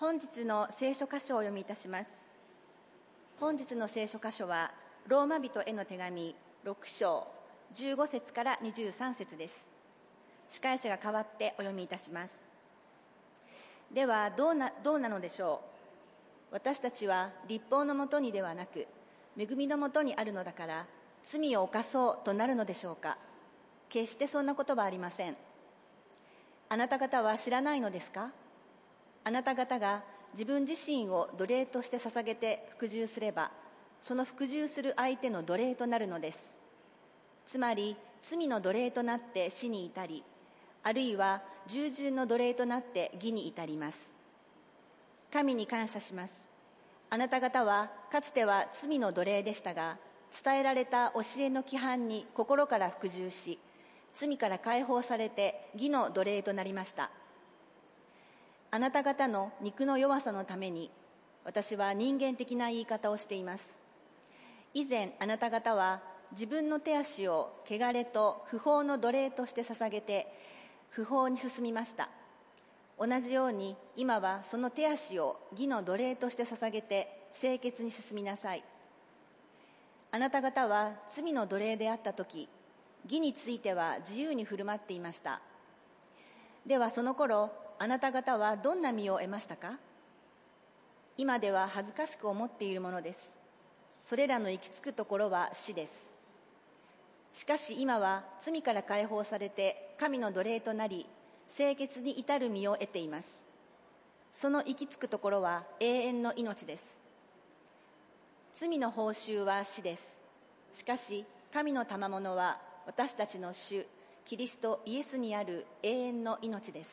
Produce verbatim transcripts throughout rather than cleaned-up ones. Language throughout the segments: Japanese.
本日の聖書箇所をお読みいたします。本日の聖書箇所はローマ人への手紙ろく章じゅうご節からにじゅうさん節です。司会者が代わってお読みいたします。ではどうな、どうなのでしょう。私たちは律法のもとにではなく恵みのもとにあるのだから罪を犯そうとなるのでしょうか。決してそんなことはありません。あなた方は知らないのですか。あなた方が自分自身を奴隷として捧げて服従すれば、その服従する相手の奴隷となるのです。つまり罪の奴隷となって死に至り、あるいは従順の奴隷となって義に至ります。神に感謝します。あなた方はかつては罪の奴隷でしたが、伝えられた教えの規範に心から服従し、罪から解放されて義の奴隷となりました。あなた方の肉の弱さのために、私は人間的な言い方をしています。以前あなた方は自分の手足を汚れと不法の奴隷として捧げて不法に進みました。同じように今はその手足を義の奴隷として捧げて清潔に進みなさい。あなた方は罪の奴隷であったとき、義については自由に振る舞っていました。ではその頃あなた方はどんな身を得ましたか。今では恥ずかしく思っているものです。それらの行き着くところは死です。しかし今は罪から解放されて神の奴隷となり、清潔に至る身を得ています。その行き着くところは永遠の命です。罪の報酬は死です。しかし神の賜物は私たちの主キリストイエスにある永遠の命です。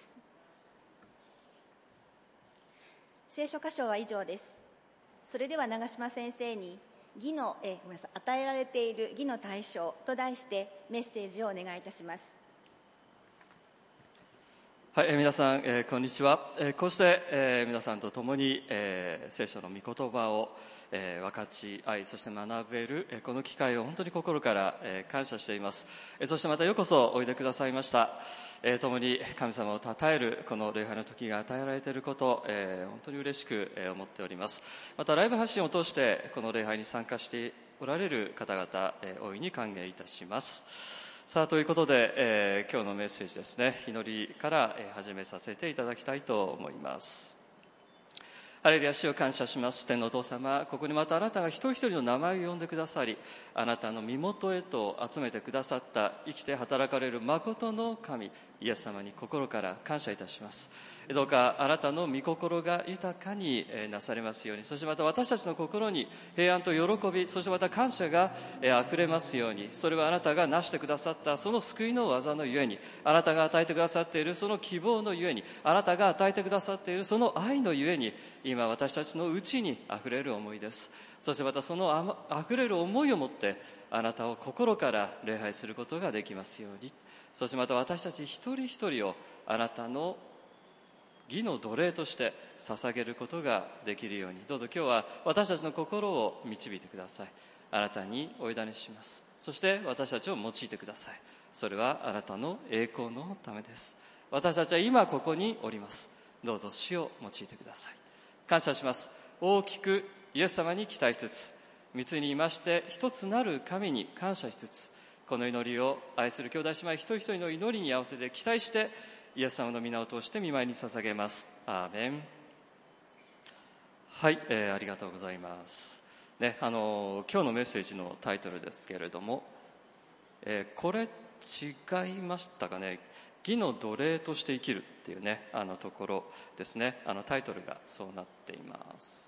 聖書箇所は以上です。それでは長島先生に義のえごめんなさい与えられている義の対象と題してメッセージをお願いいたします。 はい、えー、皆さん、えー、こんにちは。えー、こうして、えー、皆さんと共に、えー、聖書の御言葉を、えー、分かち合い、そして学べる、えー、この機会を本当に心から、えー、感謝しています。えー、そしてまたようこそおいでくださいました。えー、共に神様を称えるこの礼拝の時が与えられていること、えー、本当に嬉しく、えー、思っております。またライブ発信を通してこの礼拝に参加しておられる方々、えー、大いに歓迎いたします。さあということで、えー、今日のメッセージですね、祈りから、えー、始めさせていただきたいと思います。ハレルヤ、主を感謝します。天のお父様、ここにまたあなたが一人一人の名前を呼んでくださり、あなたの身元へと集めてくださった生きて働かれる誠の神イエス様に心から感謝いたします。どうかあなたの御心が豊かになされますように、そしてまた私たちの心に平安と喜び、そしてまた感謝があふれますように、それはあなたがなしてくださったその救いの技のゆえに、あなたが与えてくださっているその希望のゆえに、あなたが与えてくださっているその愛のゆえに、今私たちのうちにあふれる思いです。そしてまたそのあふれる思いを持ってあなたを心から礼拝することができますように、そしてまた私たち一人一人をあなたの義の奴隷として捧げることができるように、どうぞ今日は私たちの心を導いてください。あなたにお委ねします。そして私たちを用いてください。それはあなたの栄光のためです。私たちは今ここにおります。どうぞ主を用いてください。感謝します。大きくイエス様に期待しつつ、三つにいまして一つなる神に感謝しつつ、この祈りを愛する兄弟姉妹一人一人の祈りに合わせて期待してイエス様の皆を通して御前に捧げます。アーメン。はい、えー、ありがとうございます、ね、あの今日のメッセージのタイトルですけれども、えー、これ違いましたかね。義の奴隷として生きるっていうね、あのところですね。あのタイトルがそうなっています。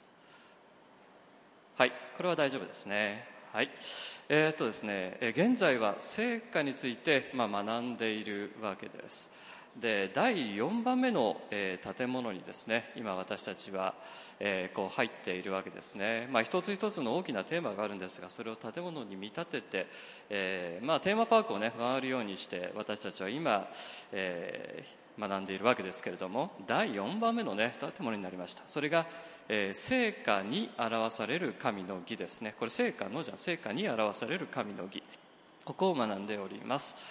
はい、これは大丈夫ですね。はい、えーっとですね、現在は聖歌について、まあ、学んでいるわけです。で、だいよんばんめの、えー、建物にですね、今私たちは、えー、こう入っているわけですね。まあ、一つ一つの大きなテーマがあるんですが、それを建物に見立てて、えーまあ、テーマパークをね回るようにして私たちは今、えー、学んでいるわけですけれども、だいよんばんめのね建物になりました。それが、えー、聖歌に表される神の義ですね。これ聖歌のじゃ聖歌に表される神の義、ここを学んでおります。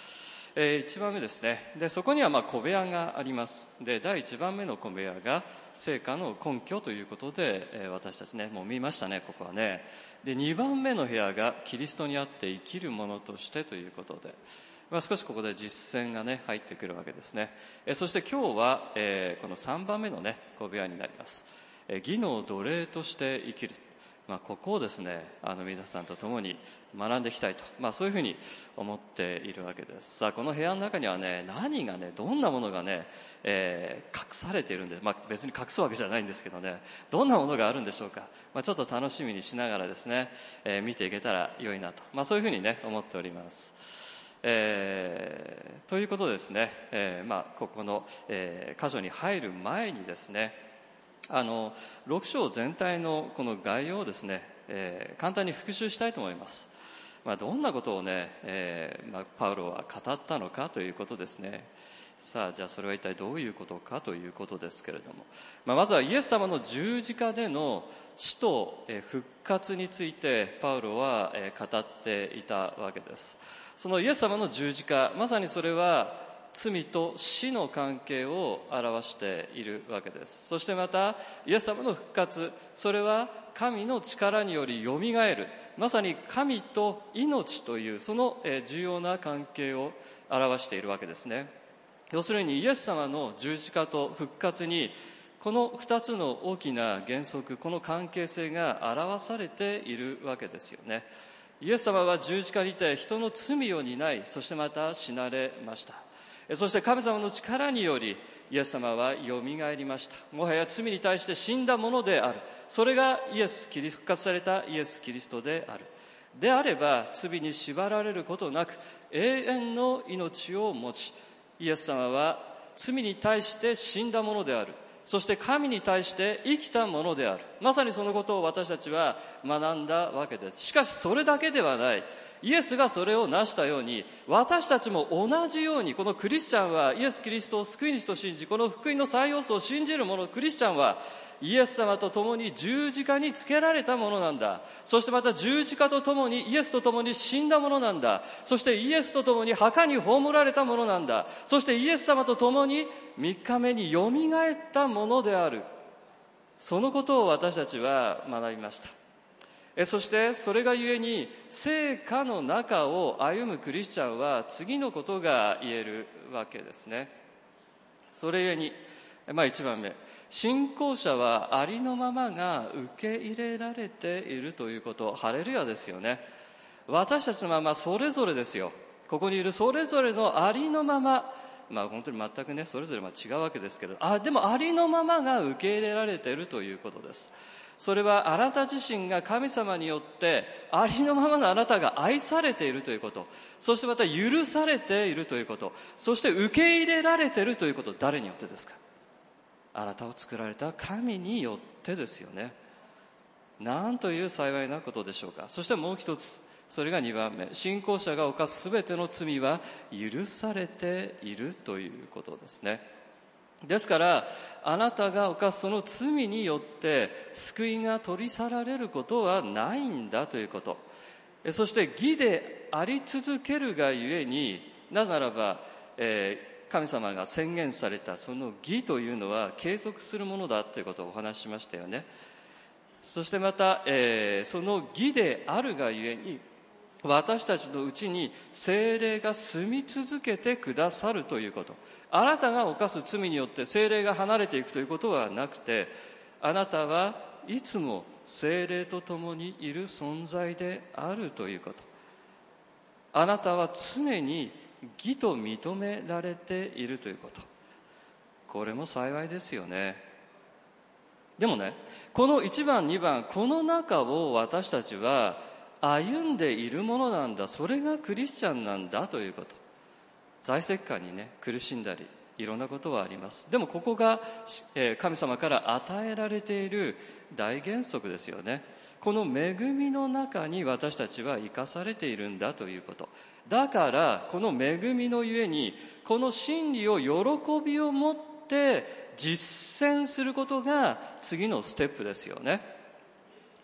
えー、いちばんめですね。でそこにはまあ小部屋があります。でだいいちばんめの小部屋が聖歌の根拠ということで、えー、私たちねもう見ましたね、ここはね。でにばんめの部屋がキリストにあって生きるものとしてということで、まあ、少しここで実践がね入ってくるわけですね。えー、そして今日は、えー、このさんばんめのね小部屋になります。えー、義の奴隷として生きる。まあ、ここをですねあの皆さんと共に学んでいきたいと、まあ、そういうふうに思っているわけです。さあこの部屋の中にはね何がねどんなものがね、えー、隠されているんで、まあ、別に隠すわけじゃないんですけどね、どんなものがあるんでしょうか。まあ、ちょっと楽しみにしながらですね、えー、見ていけたら良いなと、まあ、そういうふうにね思っております。えー、ということでですね、えーまあ、ここの、えー、箇所に入る前にですね、あのろく章全体のこの概要をですね、えー、簡単に復習したいと思います。まあ、どんなことをね、えーまあ、パウロは語ったのかということですね。さあじゃあそれは一体どういうことかということですけれども、まあ、まずはイエス様の十字架での死と復活についてパウロは語っていたわけです。そのイエス様の十字架、まさにそれは罪と死の関係を表しているわけです。そしてまたイエス様の復活、それは神の力によりよみがえる、まさに神と命というその重要な関係を表しているわけですね。要するにイエス様の十字架と復活にこのふたつの大きな原則、この関係性が表されているわけですよね。イエス様は十字架にて人の罪を担い、そしてまた死なれました。そして神様の力によりイエス様はよみがえりました。もはや罪に対して死んだものである。それがイエスキリ復活されたイエス・キリストである。であれば罪に縛られることなく永遠の命を持ち、イエス様は罪に対して死んだものである。そして神に対して生きたものである。まさにそのことを私たちは学んだわけです。しかしそれだけではない。イエスがそれを成したように、私たちも同じように、このクリスチャンはイエス・キリストを救い主と信じ、この福音の最要素を信じる者、クリスチャンはイエス様と共に十字架につけられたものなんだ。そしてまた十字架と共にイエスと共に死んだものなんだ。そしてイエスと共に墓に葬られたものなんだ。そしてイエス様と共に三日目によみがえったものである。そのことを私たちは学びました。えそしてそれがゆえに聖歌の中を歩むクリスチャンは次のことが言えるわけですね。それゆえに、まあ、いちばんめ、信仰者はありのままが受け入れられているということ。ハレルヤですよね。私たちのままそれぞれですよ。ここにいるそれぞれのありのまま、まあ本当に全くねそれぞれまあ違うわけですけど、あでもありのままが受け入れられているということです。それはあなた自身が神様によってありのままのあなたが愛されているということ、そしてまた許されているということ、そして受け入れられているということ。誰によってですか？あなたを作られた神によってですよね。なんという幸いなことでしょうか。そしてもう一つ、それがにばんめ、信仰者が犯すすべての罪は許されているということですね。ですからあなたが犯すその罪によって救いが取り去られることはないんだということ。そして義であり続けるがゆえに、なぜならば、えー、神様が宣言されたその義というのは継続するものだということをお話ししましたよね。そしてまた、えー、その義であるがゆえに私たちのうちに聖霊が住み続けてくださるということ。あなたが犯す罪によって聖霊が離れていくということはなくて、あなたはいつも聖霊と共にいる存在であるということ。あなたは常に義と認められているということ。これも幸いですよね。でもね、このいちばんにばん、この中を私たちは歩んでいるものなんだ。それがクリスチャンなんだということ。財政感にね苦しんだりいろんなことはあります。でもここが、えー、神様から与えられている大原則ですよね。この恵みの中に私たちは生かされているんだということ。だからこの恵みのゆえにこの真理を喜びを持って実践することが次のステップですよね。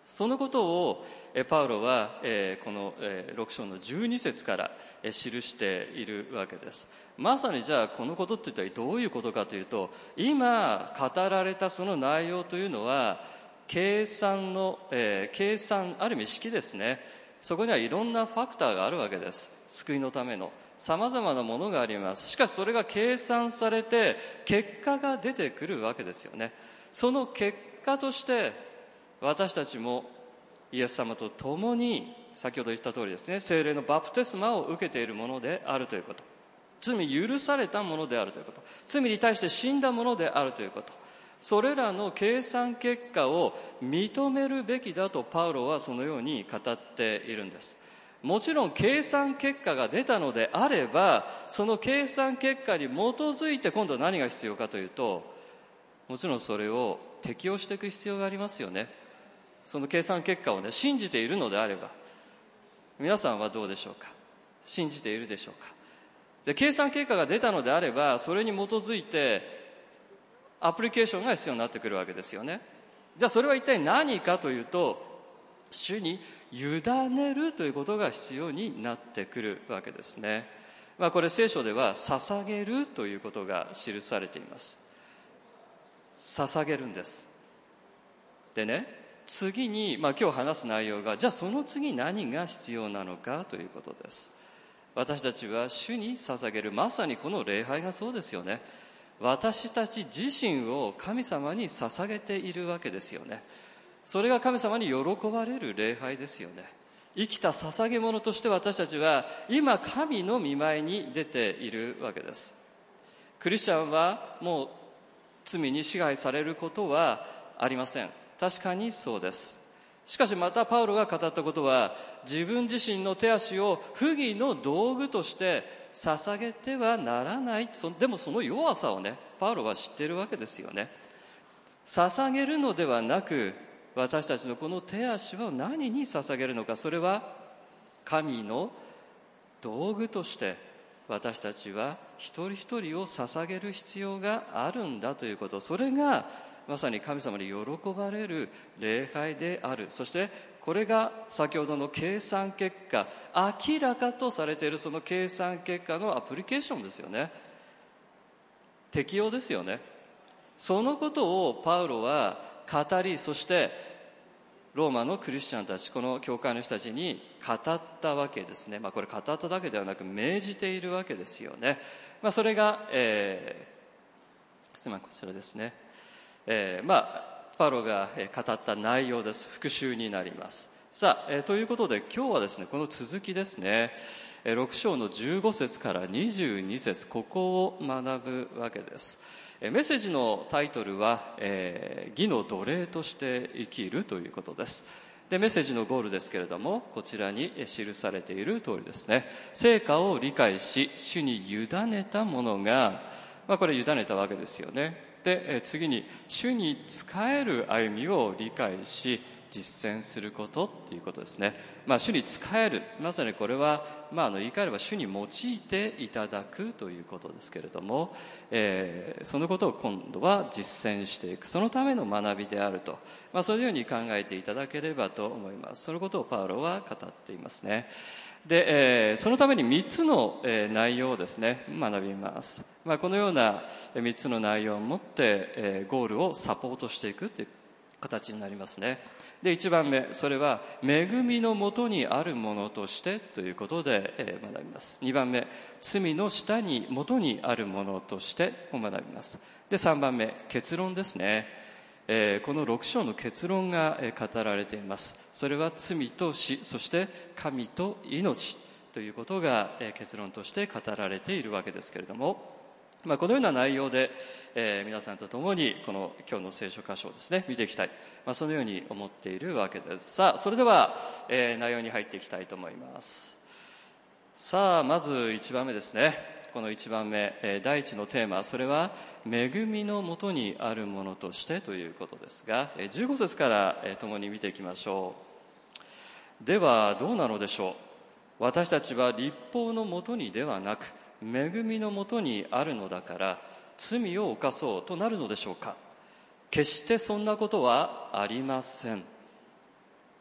そのことをパウロはこのろく章のじゅうに節から記しているわけです。まさにじゃあこのことって一体どういうことかというと、今語られたその内容というのは計算の、えー、計算ある意味式ですね。そこにはいろんなファクターがあるわけです。救いのためのさまざまなものがあります。しかしそれが計算されて結果が出てくるわけですよね。その結果として私たちもイエス様と共に先ほど言った通りですね、聖霊のバプテスマを受けているものであるということ、罪許されたものであるということ、罪に対して死んだものであるということ、それらの計算結果を認めるべきだとパウロはそのように語っているんです。もちろん計算結果が出たのであれば、その計算結果に基づいて今度は何が必要かというと、もちろんそれを適用していく必要がありますよね。その計算結果をね、信じているのであれば、皆さんはどうでしょうか。信じているでしょうか。で、計算結果が出たのであれば、それに基づいてアプリケーションが必要になってくるわけですよね。じゃあそれは一体何かというと、主に委ねるということが必要になってくるわけですね。まあこれ聖書では捧げるということが記されています。捧げるんです。でね、次に、まあ、今日話す内容が、じゃあその次何が必要なのかということです。私たちは主に捧げる、まさにこの礼拝がそうですよね。私たち自身を神様に捧げているわけですよね。それが神様に喜ばれる礼拝ですよね。生きた捧げ物として私たちは今神の御前に出ているわけです。クリスチャンはもう罪に支配されることはありません。確かにそうです。しかしまたパウロが語ったことは、自分自身の手足を不義の道具として捧げてはならない。でもその弱さをね、パウロは知っているわけですよね。捧げるのではなく、私たちのこの手足は何に捧げるのか、それは神の道具として私たちは一人一人を捧げる必要があるんだということ、それがまさに神様に喜ばれる礼拝である。そしてこれが先ほどの計算結果、明らかとされているその計算結果のアプリケーションですよね。適用ですよね。そのことをパウロは語り、そしてローマのクリスチャンたち、この教会の人たちに語ったわけですね。まあこれ語っただけではなく命じているわけですよね。まあそれが、えー、すみません、こちらですね。えー、まあパウロが語った内容です。復習になります。さあ、えー、ということで今日はですね、この続きですね、ろく章のじゅうご節からにじゅうに節、ここを学ぶわけです。メッセージのタイトルは、えー、義の奴隷として生きるということです。で、メッセージのゴールですけれども、こちらに記されている通りですね。成果を理解し、主に委ねたものが、まあこれ委ねたわけですよね。で、次に主に仕える歩みを理解し実践することっていうことですね。まあ主に仕える、まさにこれは、まあ、あの言い換えれば主に用いていただくということですけれども、えー、そのことを今度は実践していく、そのための学びであると、まあ、そういうように考えていただければと思います。そのことをパウロは語っていますね。で、えー、そのためにみっつの、えー、内容をですね学びます。まあ、このようなみっつの内容を持って、えー、ゴールをサポートしていくという形になりますね。で、いちばんめ、それは恵みのもとにあるものとしてということで、えー、学びます。にばんめ、罪の下にもとにあるものとしてを学びます。で、さんばんめ、結論ですね。えー、このろく章の結論が語られています。それは罪と死、そして神と命ということが結論として語られているわけですけれども、まあ、このような内容で、えー、皆さんと共にこの今日の聖書箇所をですね見ていきたい、まあ、そのように思っているわけです。さあ、それでは、えー、内容に入っていきたいと思います。さあ、まずいちばんめですね。このいちばんめ、えー、第一のテーマ、それは恵みのもとにあるものとしてということですが、えー、じゅうご節から、えー、共に見ていきましょう。ではどうなのでしょう。私たちは律法のもとにではなく恵みのもとにあるのだから罪を犯そうとなるのでしょうか。決してそんなことはありません。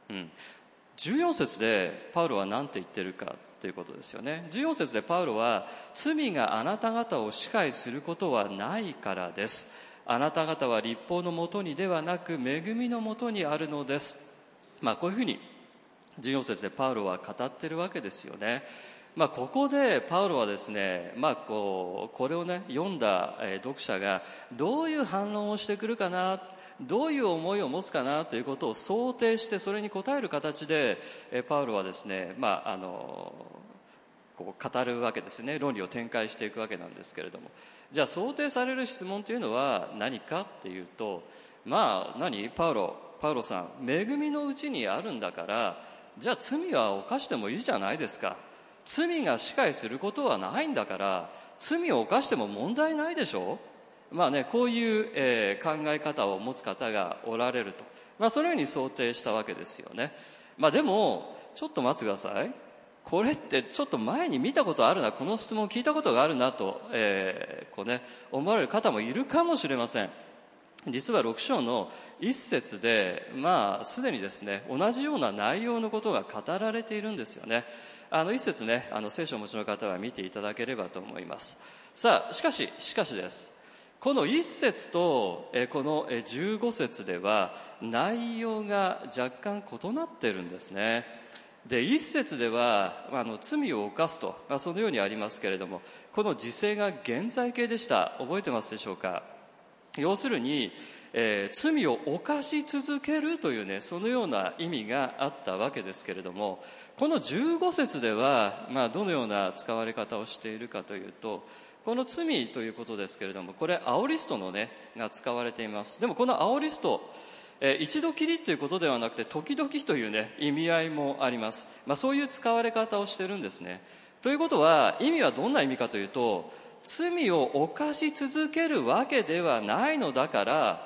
うん、じゅうよん節でパウロは何て言ってるかということですよね。じゅうよん節でパウロは、罪があなた方を支配することはないからです。あなた方は律法のもとにではなく恵みのもとにあるのです。まあこういうふうにじゅうよん節でパウロは語ってるわけですよね。まあここでパウロはですね、まあこうこれをね読んだ読者がどういう反論をしてくるかな、どういう思いを持つかなということを想定して、それに応える形でパウロはですね、まああのこう語るわけですね。論理を展開していくわけなんですけれども、じゃあ想定される質問というのは何かっていうと、まあ何パウロパウロさん、恵みのうちにあるんだから、じゃあ罪は犯してもいいじゃないですか。罪が支配することはないんだから、罪を犯しても問題ないでしょう。まあね、こういう、えー、考え方を持つ方がおられると、まあそのように想定したわけですよね。まあでもちょっと待ってください。これってちょっと前に見たことあるな、この質問聞いたことがあるなと、えー、こうね思われる方もいるかもしれません。実はろく章の一節で、まあすでにですね同じような内容のことが語られているんですよね。あの一節ね、あの聖書をお持ちの方は見ていただければと思います。さあしかししかしです。この一節とこのじゅうご節では内容が若干異なっているんですね。で一節ではあの罪を犯すと、まあ、そのようにありますけれども、この時制が現在形でした。覚えてますでしょうか。要するに、えー、罪を犯し続けるというね、そのような意味があったわけですけれども、このじゅうご節では、まあ、どのような使われ方をしているかというと、この罪ということですけれども、これアオリストのねが使われています。でもこのアオリスト、えー、一度きりということではなくて時々というね意味合いもあります。まあ、そういう使われ方をしているんですね。ということは意味はどんな意味かというと、罪を犯し続けるわけではないのだから、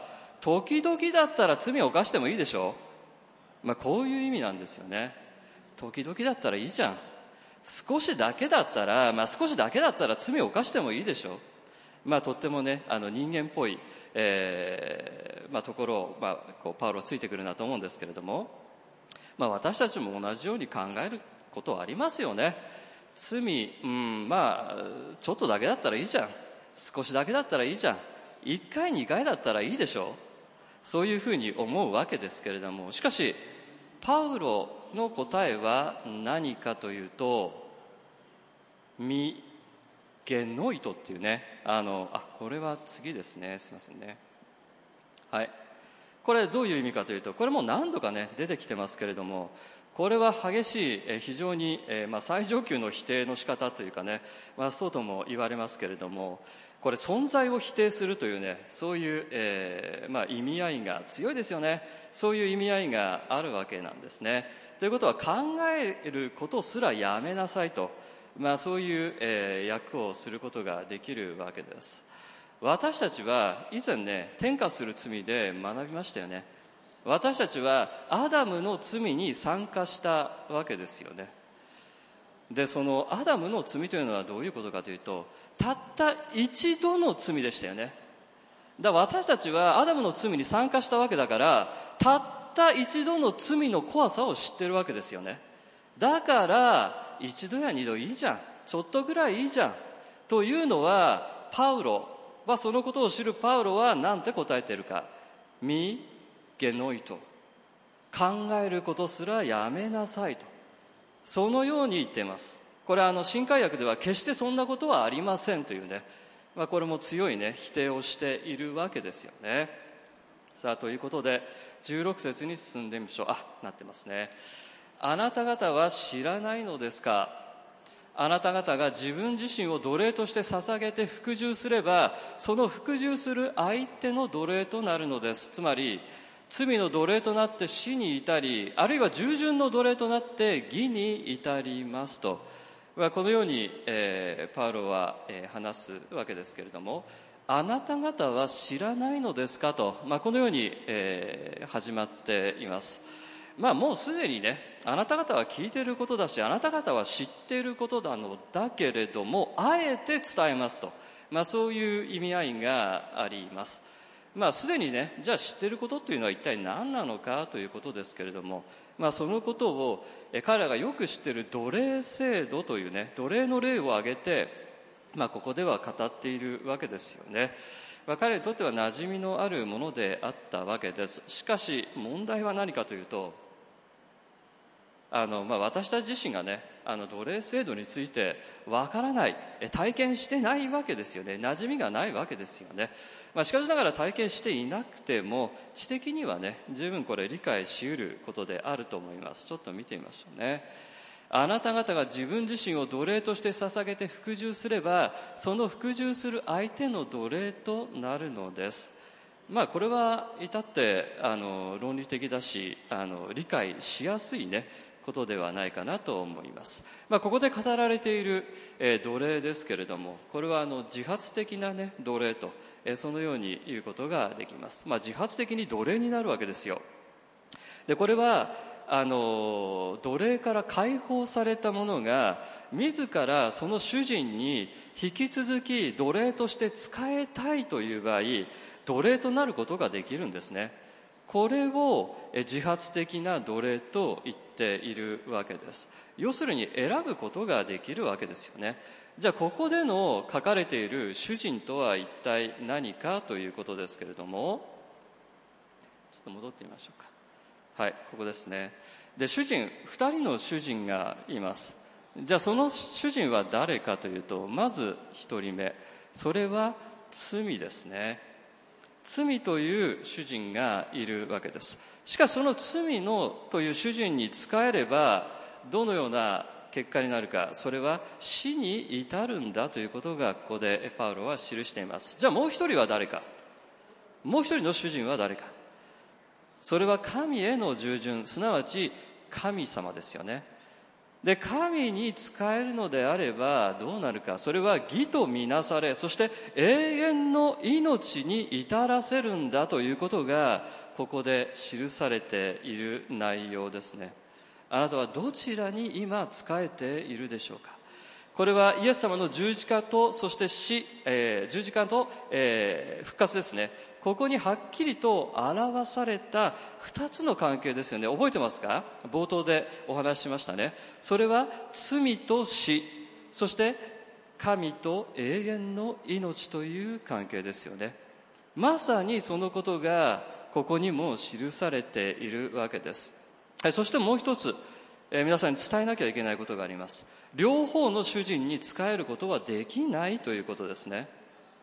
時々だったら罪を犯してもいいでしょう。まあこういう意味なんですよね。時々だったらいいじゃん。少しだけだったら、まあ少しだけだったら罪を犯してもいいでしょう。まあとってもね、あの人間っぽい、えー、まあところを、まあこうパウロはついてくるなと思うんですけれども、まあ私たちも同じように考えることはありますよね。罪、うん、まあちょっとだけだったらいいじゃん、少しだけだったらいいじゃん、いっかいにかいだったらいいでしょう。そういうふうに思うわけですけれども、しかしパウロの答えは何かというと、ミゲノイトっていうね、あのあこれは次ですね、すいませんね。はい、これどういう意味かというと、これも何度かね出てきてますけれども、これは激しい、非常に、まあ、最上級の否定の仕方というかね、まあ、そうとも言われますけれども、これ存在を否定するというね、そういう、えーまあ、意味合いが強いですよね。そういう意味合いがあるわけなんですね。ということは、考えることすらやめなさいと、まあ、そういう、えー、訳をすることができるわけです。私たちは以前ね、転化する罪で学びましたよね。私たちはアダムの罪に参加したわけですよね。でそのアダムの罪というのはどういうことかというと、たった一度の罪でしたよね。だから私たちはアダムの罪に参加したわけだから、たった一度の罪の怖さを知ってるわけですよね。だから一度や二度いいじゃん、ちょっとぐらいいいじゃんというのは、パウロはそのことを知るパウロは何て答えているか。ミゲノイト、考えることすらやめなさいと、そのように言っています。これはあの新海訳では決してそんなことはありませんというね、まあ、これも強いね否定をしているわけですよね。さあということでじゅうろく節に進んでみましょう。あ、なってますね。あなた方は知らないのですか。あなた方が自分自身を奴隷として捧げて服従すれば、その服従する相手の奴隷となるのです。つまり罪の奴隷となって死に至り、あるいは従順の奴隷となって義に至りますと、このように、えー、パウロは、えー、話すわけですけれども、あなた方は知らないのですかと、まあ、このように、えー、始まっています。まあもうすでにね、あなた方は聞いていることだし、あなた方は知っていることなのだけれども、あえて伝えますと、まあ、そういう意味合いがあります。 まあすでにね、じゃあ知っていることというのは一体何なのかということですけれども、まあそのことを彼らがよく知っている奴隷制度というね、奴隷の例を挙げて、まあここでは語っているわけですよね。まあ、彼にとっては馴染みのあるものであったわけです。しかし問題は何かというと、あの、まあ、私たち自身がね、あの奴隷制度についてわからない、体験してないわけですよね。馴染みがないわけですよね。まあ、しかしながら体験していなくても知的にはね、十分これ理解しうることであると思います。ちょっと見てみましょうね。あなた方が自分自身を奴隷として捧げて服従すれば、その服従する相手の奴隷となるのです。まあこれは至ってあの論理的だし、あの理解しやすいねことではないかなと思います。まあ、ここで語られている、えー、奴隷ですけれども、これはあの自発的な、ね、奴隷と、えー、そのように言うことができます。まあ、自発的に奴隷になるわけですよ。でこれはあの奴隷から解放された者が自らその主人に引き続き奴隷として仕えたいという場合、奴隷となることができるんですね。これを自発的な奴隷と言っているわけです。要するに選ぶことができるわけですよね。じゃあここでの書かれている主人とは一体何かということですけれども、ちょっと戻ってみましょうか。はい、ここですね。で、主人、二人の主人がいます。じゃあその主人は誰かというと、まず一人目、それは罪ですね。罪という主人がいるわけです。しかしその罪のという主人に仕えればどのような結果になるか、それは死に至るんだということがここでパウロは記しています。じゃあもう一人は誰か。もう一人の主人は誰か。それは神への従順、すなわち神様ですよね。で、神に仕えるのであればどうなるか。それは義とみなされ、そして永遠の命に至らせるんだということがここで記されている内容ですね。あなたはどちらに今仕えているでしょうか。これはイエス様の十字架と、そして死、えー、十字架と、えー、復活ですね。ここにはっきりと表された二つの関係ですよね。覚えてますか？冒頭でお話ししましたね。それは罪と死、そして神と永遠の命という関係ですよね。まさにそのことがここにも記されているわけです。はい、そしてもう一つ、えー、皆さんに伝えなきゃいけないことがあります。両方の主人に仕えることはできないということですね。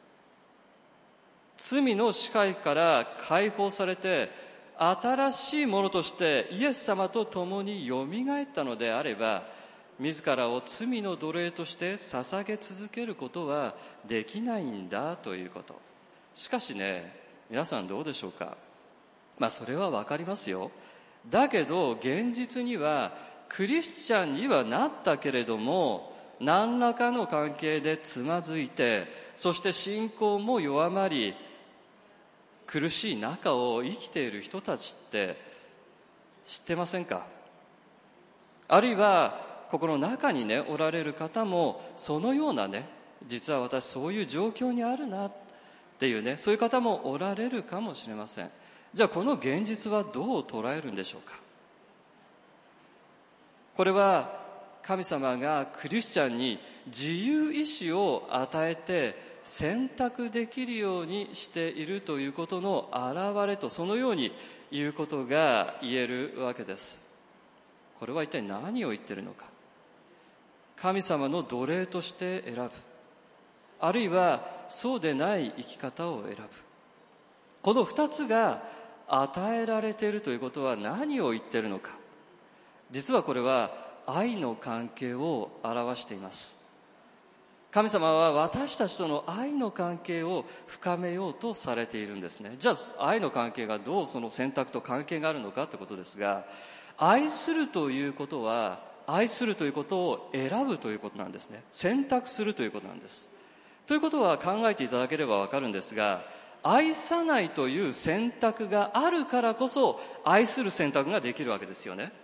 罪の支配から解放されて新しいものとしてイエス様と共によみがえったのであれば、自らを罪の奴隷として捧げ続けることはできないんだということ。しかしね、皆さんどうでしょうか。まあそれはわかりますよ。だけど現実にはクリスチャンにはなったけれども、何らかの関係でつまずいて、そして信仰も弱まり、苦しい中を生きている人たちって知ってませんか？あるいはここの中にねおられる方もそのようなね、実は私そういう状況にあるなっていうね、そういう方もおられるかもしれません。じゃあこの現実はどう捉えるんでしょうか。これは神様がクリスチャンに自由意志を与えて選択できるようにしているということの表れと、そのように言うことが言えるわけです。これは一体何を言っているのか。神様の奴隷として選ぶ、あるいはそうでない生き方を選ぶ、この二つが与えられているということは何を言っているのか。実はこれは愛の関係を表しています。神様は私たちとの愛の関係を深めようとされているんですね。じゃあ愛の関係がどうその選択と関係があるのかということですが、愛するということは愛するということを選ぶということなんですね。選択するということなんです。ということは考えていただければわかるんですが、愛さないという選択があるからこそ愛する選択ができるわけですよね。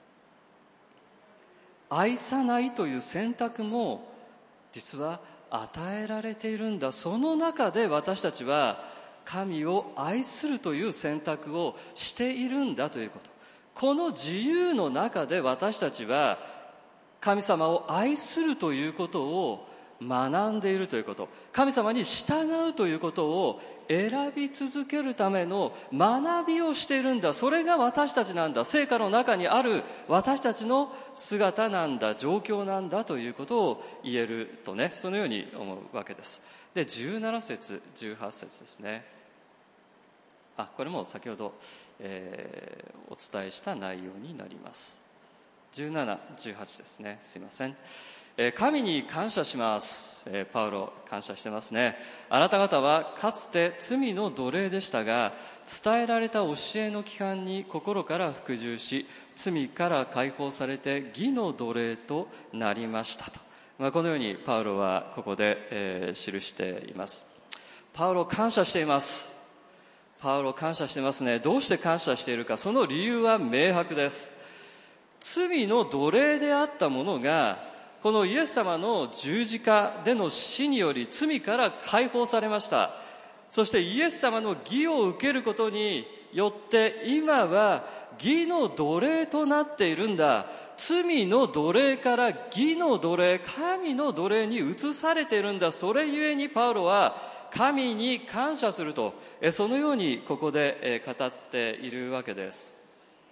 愛さないという選択も実は与えられているんだ。その中で私たちは神を愛するという選択をしているんだということ。この自由の中で私たちは神様を愛するということを学んでいるということ、神様に従うということを選び続けるための学びをしているんだ。それが私たちなんだ。聖歌の中にある私たちの姿なんだ、状況なんだということを言えるとね、そのように思うわけです。で、じゅうなな節、じゅうはち節ですね。あ、これも先ほど、えー、お伝えした内容になります。じゅうなな、じゅうはちですね。すいません。神に感謝します。パウロ感謝してますね。あなた方はかつて罪の奴隷でしたが、伝えられた教えの規範に心から服従し、罪から解放されて義の奴隷となりましたと、まあ、このようにパウロはここで、えー、記しています。パウロ感謝しています。パウロ感謝してますね。どうして感謝しているか、その理由は明白です。罪の奴隷であったものがこのイエス様の十字架での死により罪から解放されました。そしてイエス様の義を受けることによって今は義の奴隷となっているんだ。罪の奴隷から義の奴隷、神の奴隷に移されているんだ。それゆえにパウロは神に感謝すると、そのようにここで語っているわけです。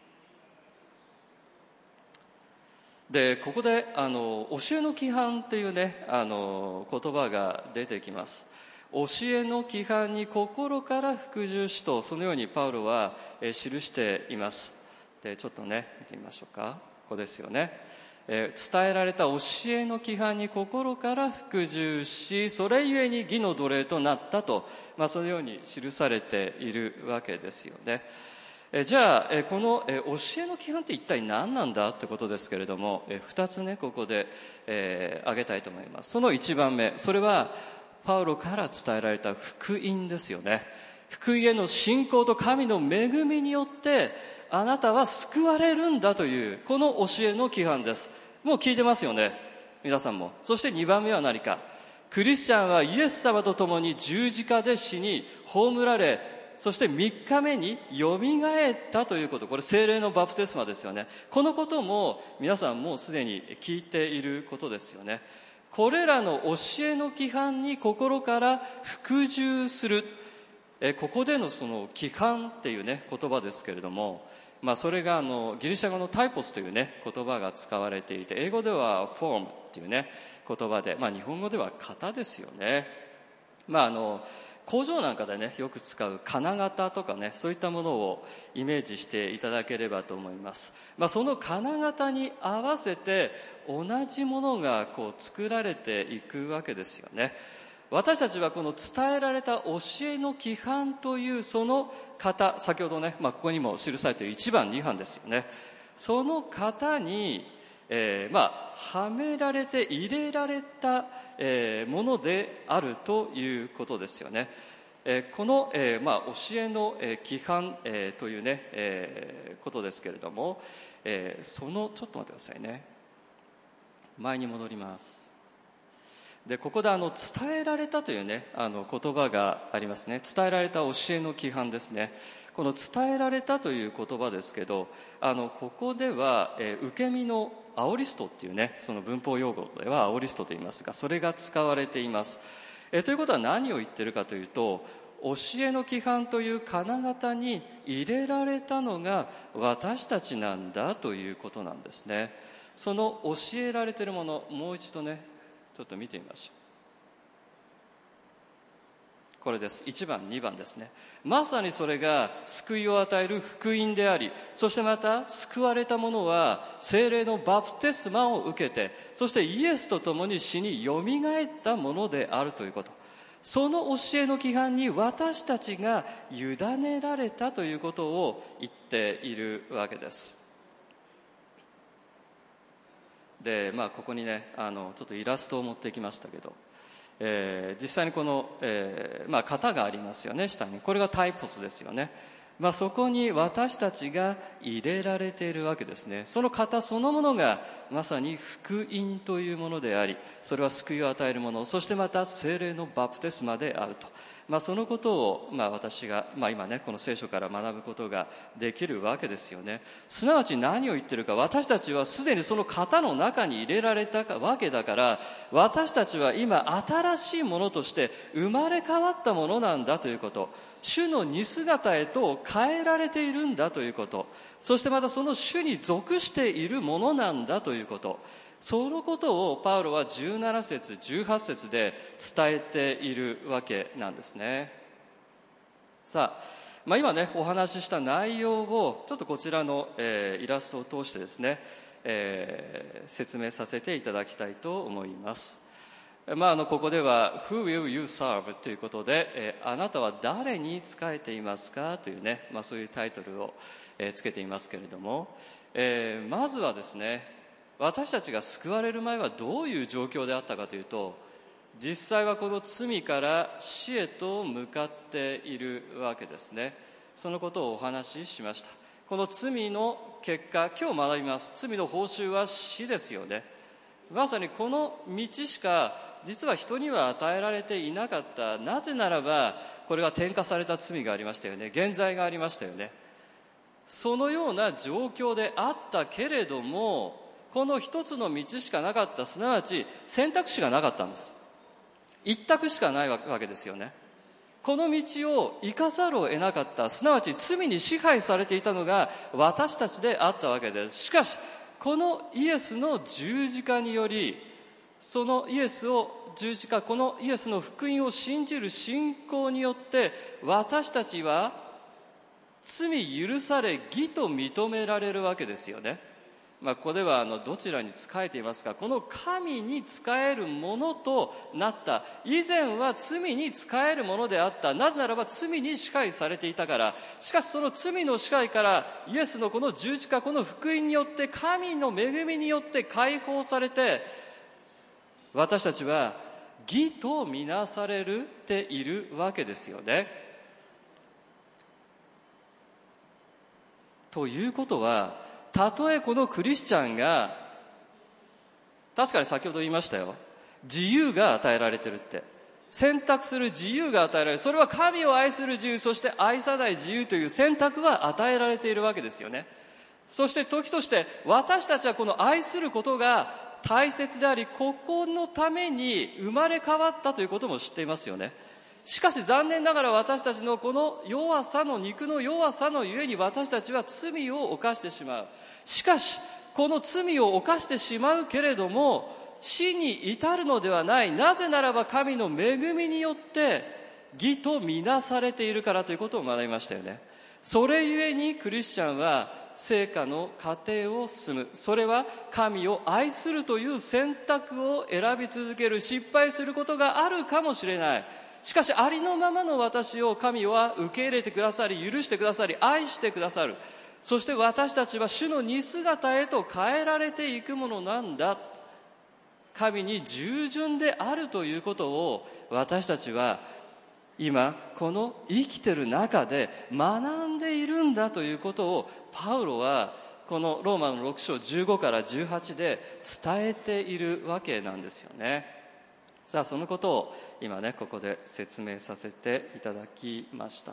で、ここであの教えの規範っていうね、あの言葉が出てきます。教えの規範に心から服従しと、そのようにパウロはえ記しています。で、ちょっとね見てみましょうか。ここですよね。え伝えられた教えの規範に心から服従し、それゆえに義の奴隷となったと、まあ、そのように記されているわけですよね。えじゃあ、えこのえ教えの規範って一体何なんだってことですけれども、え二つねここで、えー、挙げたいと思います。その一番目、それはパウロから伝えられた福音ですよね。福音への信仰と神の恵みによってあなたは救われるんだという、この教えの規範です。もう聞いてますよね、皆さんも。そして二番目は何か。クリスチャンはイエス様と共に十字架で死に葬られ、そしてみっかめによみがえったということ。これ聖霊のバプテスマですよね。このことも皆さんもうすでに聞いていることですよね。これらの教えの規範に心から服従する。えここでのその規範っていうね言葉ですけれども、まあそれがあのギリシャ語のタイポスというね言葉が使われていて、英語ではフォームっていうね言葉で、まあ日本語では型ですよね。まああの工場なんかでねよく使う金型とかね、そういったものをイメージしていただければと思います。まあ、その金型に合わせて同じものがこう作られていくわけですよね。私たちはこの伝えられた教えの規範というその型、先ほどね、まあ、ここにも記されているいちばんにばんですよね。その型にえー、まあはめられて入れられた、えー、ものであるということですよね。えー、この、えーまあ、教えの、えー、規範、えー、というね、えー、ことですけれども、えー、そのちょっと待ってくださいね。前に戻ります。でここであの伝えられたというねあの言葉がありますね。伝えられた教えの規範ですね。この伝えられたという言葉ですけど、あのここでは、えー、受け身のアオリストっていうねその文法用語ではアオリストと言いますが、それが使われています。えー、ということは何を言ってるかというと、教えの規範という金型に入れられたのが私たちなんだということなんですね。その教えられているもの、もう一度ねちょっと見てみましょう。これです。いちばんにばんですね。まさにそれが救いを与える福音であり、そしてまた救われた者は聖霊のバプテスマを受けて、そしてイエスと共に死によみがえったものであるということ。その教えの規範に私たちが委ねられたということを言っているわけです。で、まあここにねあのちょっとイラストを持ってきましたけど、えー、実際にこの、えーまあ、型がありますよね、下に。これがタイポスですよね。まあ、そこに私たちが入れられているわけですね。その型そのものがまさに福音というものであり、それは救いを与えるもの、そしてまた聖霊のバプテスマであると。 まあ、そのことを、まあ、私が、まあ、今ねこの聖書から学ぶことができるわけですよね。すなわち何を言ってるか、私たちはすでにその型の中に入れられたわけだから、私たちは今新しいものとして生まれ変わったものなんだということ、主の似姿へと変えられているんだということ、そしてまたその主に属しているものなんだということ、そのことをパウロはじゅうなな節じゅうはち節で伝えているわけなんですね。さあ、まあ、今ねお話しした内容をちょっとこちらの、えー、イラストを通してですね、えー、説明させていただきたいと思います。まあ、あのここでは Who will you serve ということで、えー、あなたは誰に仕えていますかというね、まあ、そういうタイトルを、えー、つけていますけれども、えー、まずはですね、私たちが救われる前はどういう状況であったかというと、実際はこの罪から死へと向かっているわけですね。そのことをお話ししました。この罪の結果、今日学びます。罪の報酬は死ですよね。まさにこの道しか実は人には与えられていなかった。なぜならばこれが転化された罪がありましたよね。原罪がありましたよね。そのような状況であったけれども、この一つの道しかなかった。すなわち選択肢がなかったんです。一択しかないわけですよね。この道を生かざるを得なかった。すなわち罪に支配されていたのが私たちであったわけです。しかしこのイエスの十字架により、そのイエスを十字架、このイエスの福音を信じる信仰によって私たちは罪許され義と認められるわけですよね。まあ、ここではあのどちらに仕えていますか、この神に仕えるものとなった。以前は罪に仕えるものであった。なぜならば罪に支配されていたから。しかしその罪の支配からイエスのこの十字架、この福音によって、神の恵みによって解放されて、私たちは義とみなされているわけですよね。ということは、たとえこのクリスチャンが、確かに先ほど言いましたよ、自由が与えられてるって、選択する自由が与えられる。それは神を愛する自由、そして愛さない自由という選択は与えられているわけですよね。そして時として私たちはこの愛することが大切であり、ここのために生まれ変わったということも知っていますよね。しかし残念ながら私たちのこの弱さの、肉の弱さのゆえに私たちは罪を犯してしまう。しかしこの罪を犯してしまうけれども死に至るのではない。なぜならば神の恵みによって義とみなされているからということを学びましたよね。それゆえにクリスチャンは成果の過程を進む。それは神を愛するという選択を選び続ける。失敗することがあるかもしれない。しかしありのままの私を神は受け入れてくださり、許してくださり、愛してくださる。そして私たちは主の似姿へと変えられていくものなんだ。神に従順であるということを私たちは今この生きてる中で学んでいるんだということをパウロはこのローマのろく章じゅうごからじゅうはちで伝えているわけなんですよね。さあそのことを今ねここで説明させていただきました。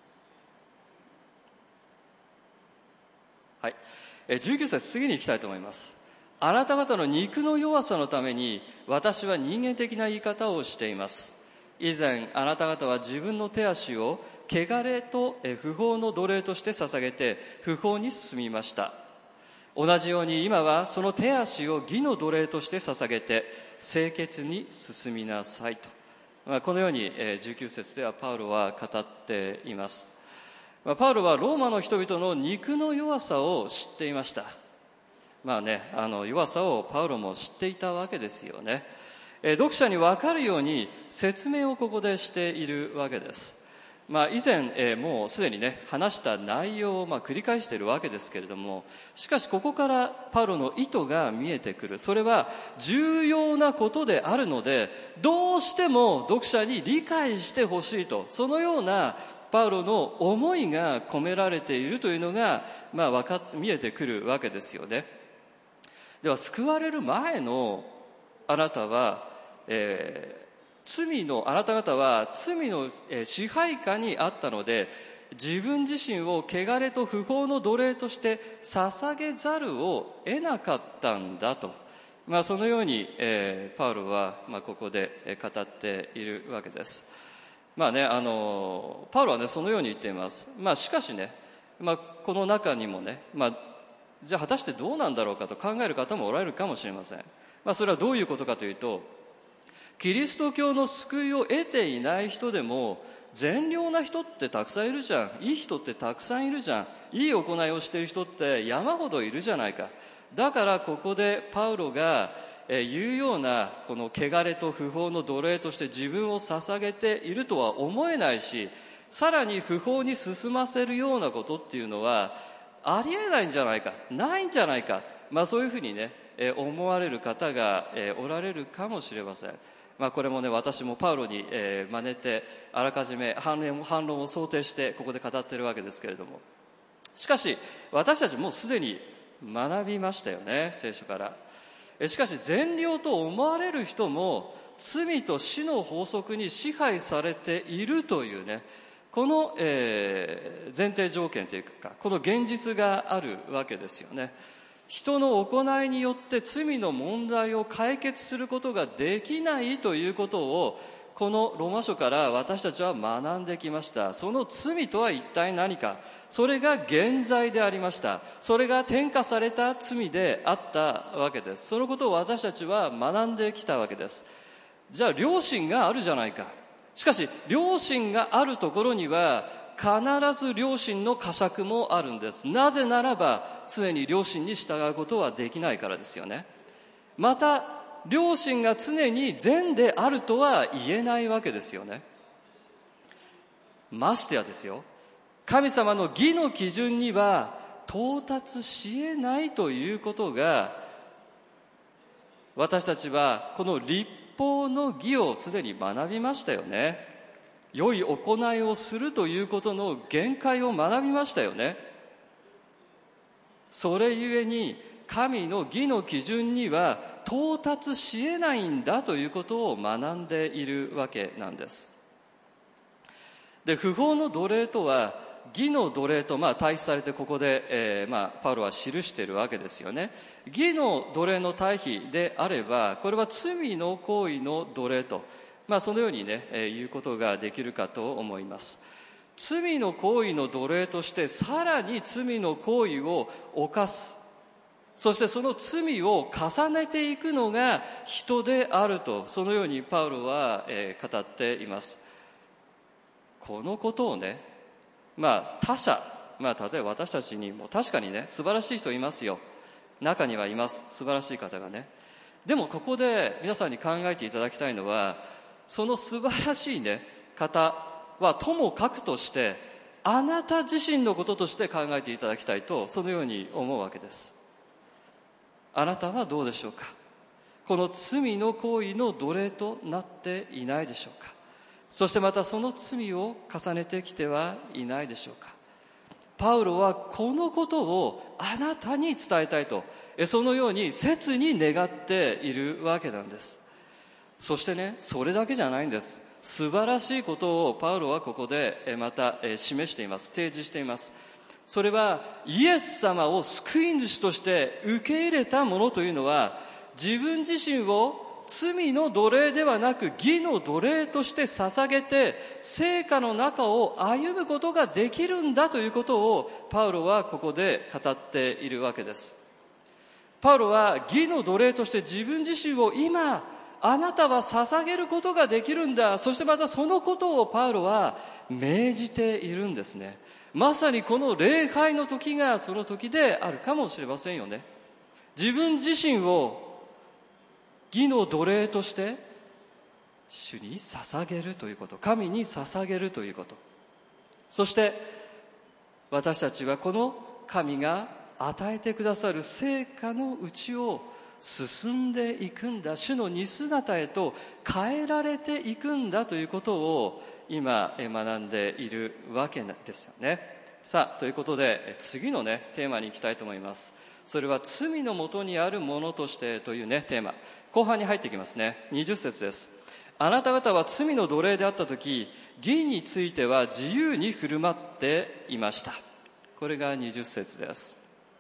はい、じゅうきゅう節次に行きたいと思います。あなた方の肉の弱さのために私は人間的な言い方をしています。以前あなた方は自分の手足を汚れと不法の奴隷として捧げて不法に進みました。同じように今はその手足を義の奴隷として捧げて清潔に進みなさいと、まあ、このようにじゅうきゅう節ではパウロは語っています。パウロはローマの人々の肉の弱さを知っていました。まあね、あの弱さをパウロも知っていたわけですよね。え読者に分かるように説明をここでしているわけです。まあ、以前、えー、もうすでにね話した内容をまあ繰り返しているわけですけれども、しかしここからパウロの意図が見えてくる。それは重要なことであるので、どうしても読者に理解してほしいと、そのようなパウロの思いが込められているというのが、まあ、わか見えてくるわけですよね。では救われる前のあなたは、えー、 罪のあなた方は罪の支配下にあったので、自分自身を汚れと不法の奴隷として捧げざるを得なかったんだと、まあ、そのように、えー、パウロは、まあ、ここで語っているわけです。まあね、あのパウロはねそのように言っています。まあ、しかしね、まあ、この中にもね、まあ、じゃあ果たしてどうなんだろうかと考える方もおられるかもしれません。まあ、それはどういうことかというと、キリスト教の救いを得ていない人でも善良な人ってたくさんいるじゃん、いい人ってたくさんいるじゃん、いい行いをしている人って山ほどいるじゃないか。だからここでパウロが言うようなこの汚れと不法の奴隷として自分を捧げているとは思えないし、さらに不法に進ませるようなことっていうのはありえないんじゃないか、ないんじゃないか、まあ、そういうふうにね思われる方がおられるかもしれません。まあ、これもね私もパウロに真似てあらかじめ反論、反論を想定してここで語っているわけですけれども、しかし私たちもうすでに学びましたよね、聖書から。しかし善良と思われる人も罪と死の法則に支配されているというね、この、えー、前提条件というかこの現実があるわけですよね。人の行いによって罪の問題を解決することができないということをこのローマ書から私たちは学んできました。その罪とは一体何か、それが現在でありました。それが転嫁された罪であったわけです。そのことを私たちは学んできたわけです。じゃあ良心があるじゃないか。しかし良心があるところには必ず良心の呵責もあるんです。なぜならば常に良心に従うことはできないからですよね。また良心が常に善であるとは言えないわけですよね。ましてやですよ、神様の義の基準には到達し得ないということが、私たちはこの律法の義をすでに学びましたよね。良い行いをするということの限界を学びましたよね。それゆえに神の義の基準には到達し得ないんだということを学んでいるわけなんです。で、不法の奴隷とは義の奴隷とまあ対比されてここで、えー、まあパウロは記しているわけですよね。義の奴隷の対比であれば、これは罪の行為の奴隷と、まあそのようにね、えー、言うことができるかと思います。罪の行為の奴隷としてさらに罪の行為を犯す、そしてその罪を重ねていくのが人であると、そのようにパウロは、えー、語っています。このことをね、まあ他者、まあ例えば私たちにも確かにね素晴らしい人いますよ。中にはいます、素晴らしい方がね。でもここで皆さんに考えていただきたいのは、その素晴らしいね方はともかくとして、あなた自身のこととして考えていただきたいと、そのように思うわけです。あなたはどうでしょうか。この罪の行為の奴隷となっていないでしょうか。そしてまたその罪を重ねてきてはいないでしょうか。パウロはこのことをあなたに伝えたいと、そのように切に願っているわけなんです。そしてね、それだけじゃないんです。素晴らしいことをパウロはここでまた示しています。提示しています。それはイエス様を救い主として受け入れたものというのは、自分自身を罪の奴隷ではなく義の奴隷として捧げて聖歌の中を歩むことができるんだということをパウロはここで語っているわけです。パウロは義の奴隷として自分自身を今あなたは捧げることができるんだ。そしてまたそのことをパウロは命じているんですね。まさにこの礼拝の時がその時であるかもしれませんよね。自分自身を義の奴隷として主に捧げるということ、神に捧げるということ、そして私たちはこの神が与えてくださる聖歌のうちを進んでいくんだ、主の似姿へと変えられていくんだということを今学んでいるわけですよね。さあ、ということで次のねテーマに行きたいと思います。それは罪のもとにあるものとしてというねテーマ、後半に入ってきますね。にじゅっ節です。 あなた方は罪の奴隷であったとき、義については自由に振る舞っていました。これがにじゅっ節です。